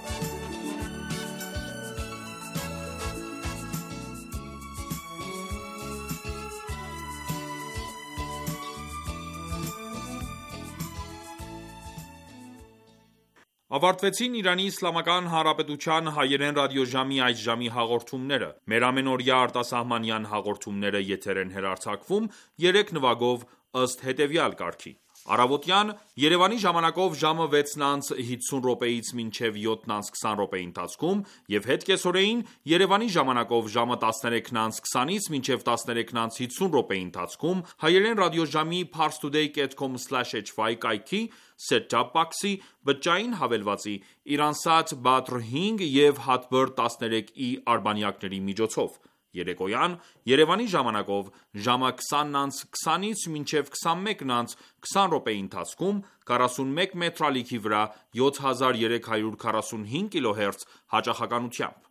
Ավարտվեցին Իրանի Իսլամական Հանրապետության հայերեն ռադիոժամի այս ժամի հաղորդումները։ Մեր ամենօրյա արտասահմանյան հաղորդումները եթեր են հեռարձակվում երեք նվագով ըստ հետևյալ կարգի։ Առավոտյան Երևանի ժամանակով ժամը վեցն անց հիսուն րոպեից մինչև յոթն անց քսան րոպեի ընթացքում և հետ կեսօրեին Երևանի ժամանակով ժամը տասներեքն անց քսանից մինչև տասներեքն անց հիսուն րոպեի ընթացքում հայերեն ռադիոժամի parse today dot com slash h y կայքի set-top box-ի բջջային հավելվածի Իրանսատ Badr հինգ և Hotbird տասներեք ի արբանյակների միջոցով։ Երեկոյան Երևանի ժամանակով ժամը քսանն անց քսանից մինչև քսանմեկն անց քսան րոպեի ընթացքում քառասունմեկ մետրալիքի վրա յոթ հազար երեք հարյուր քառասունհինգ կիլոհերց հաճախականությամբ։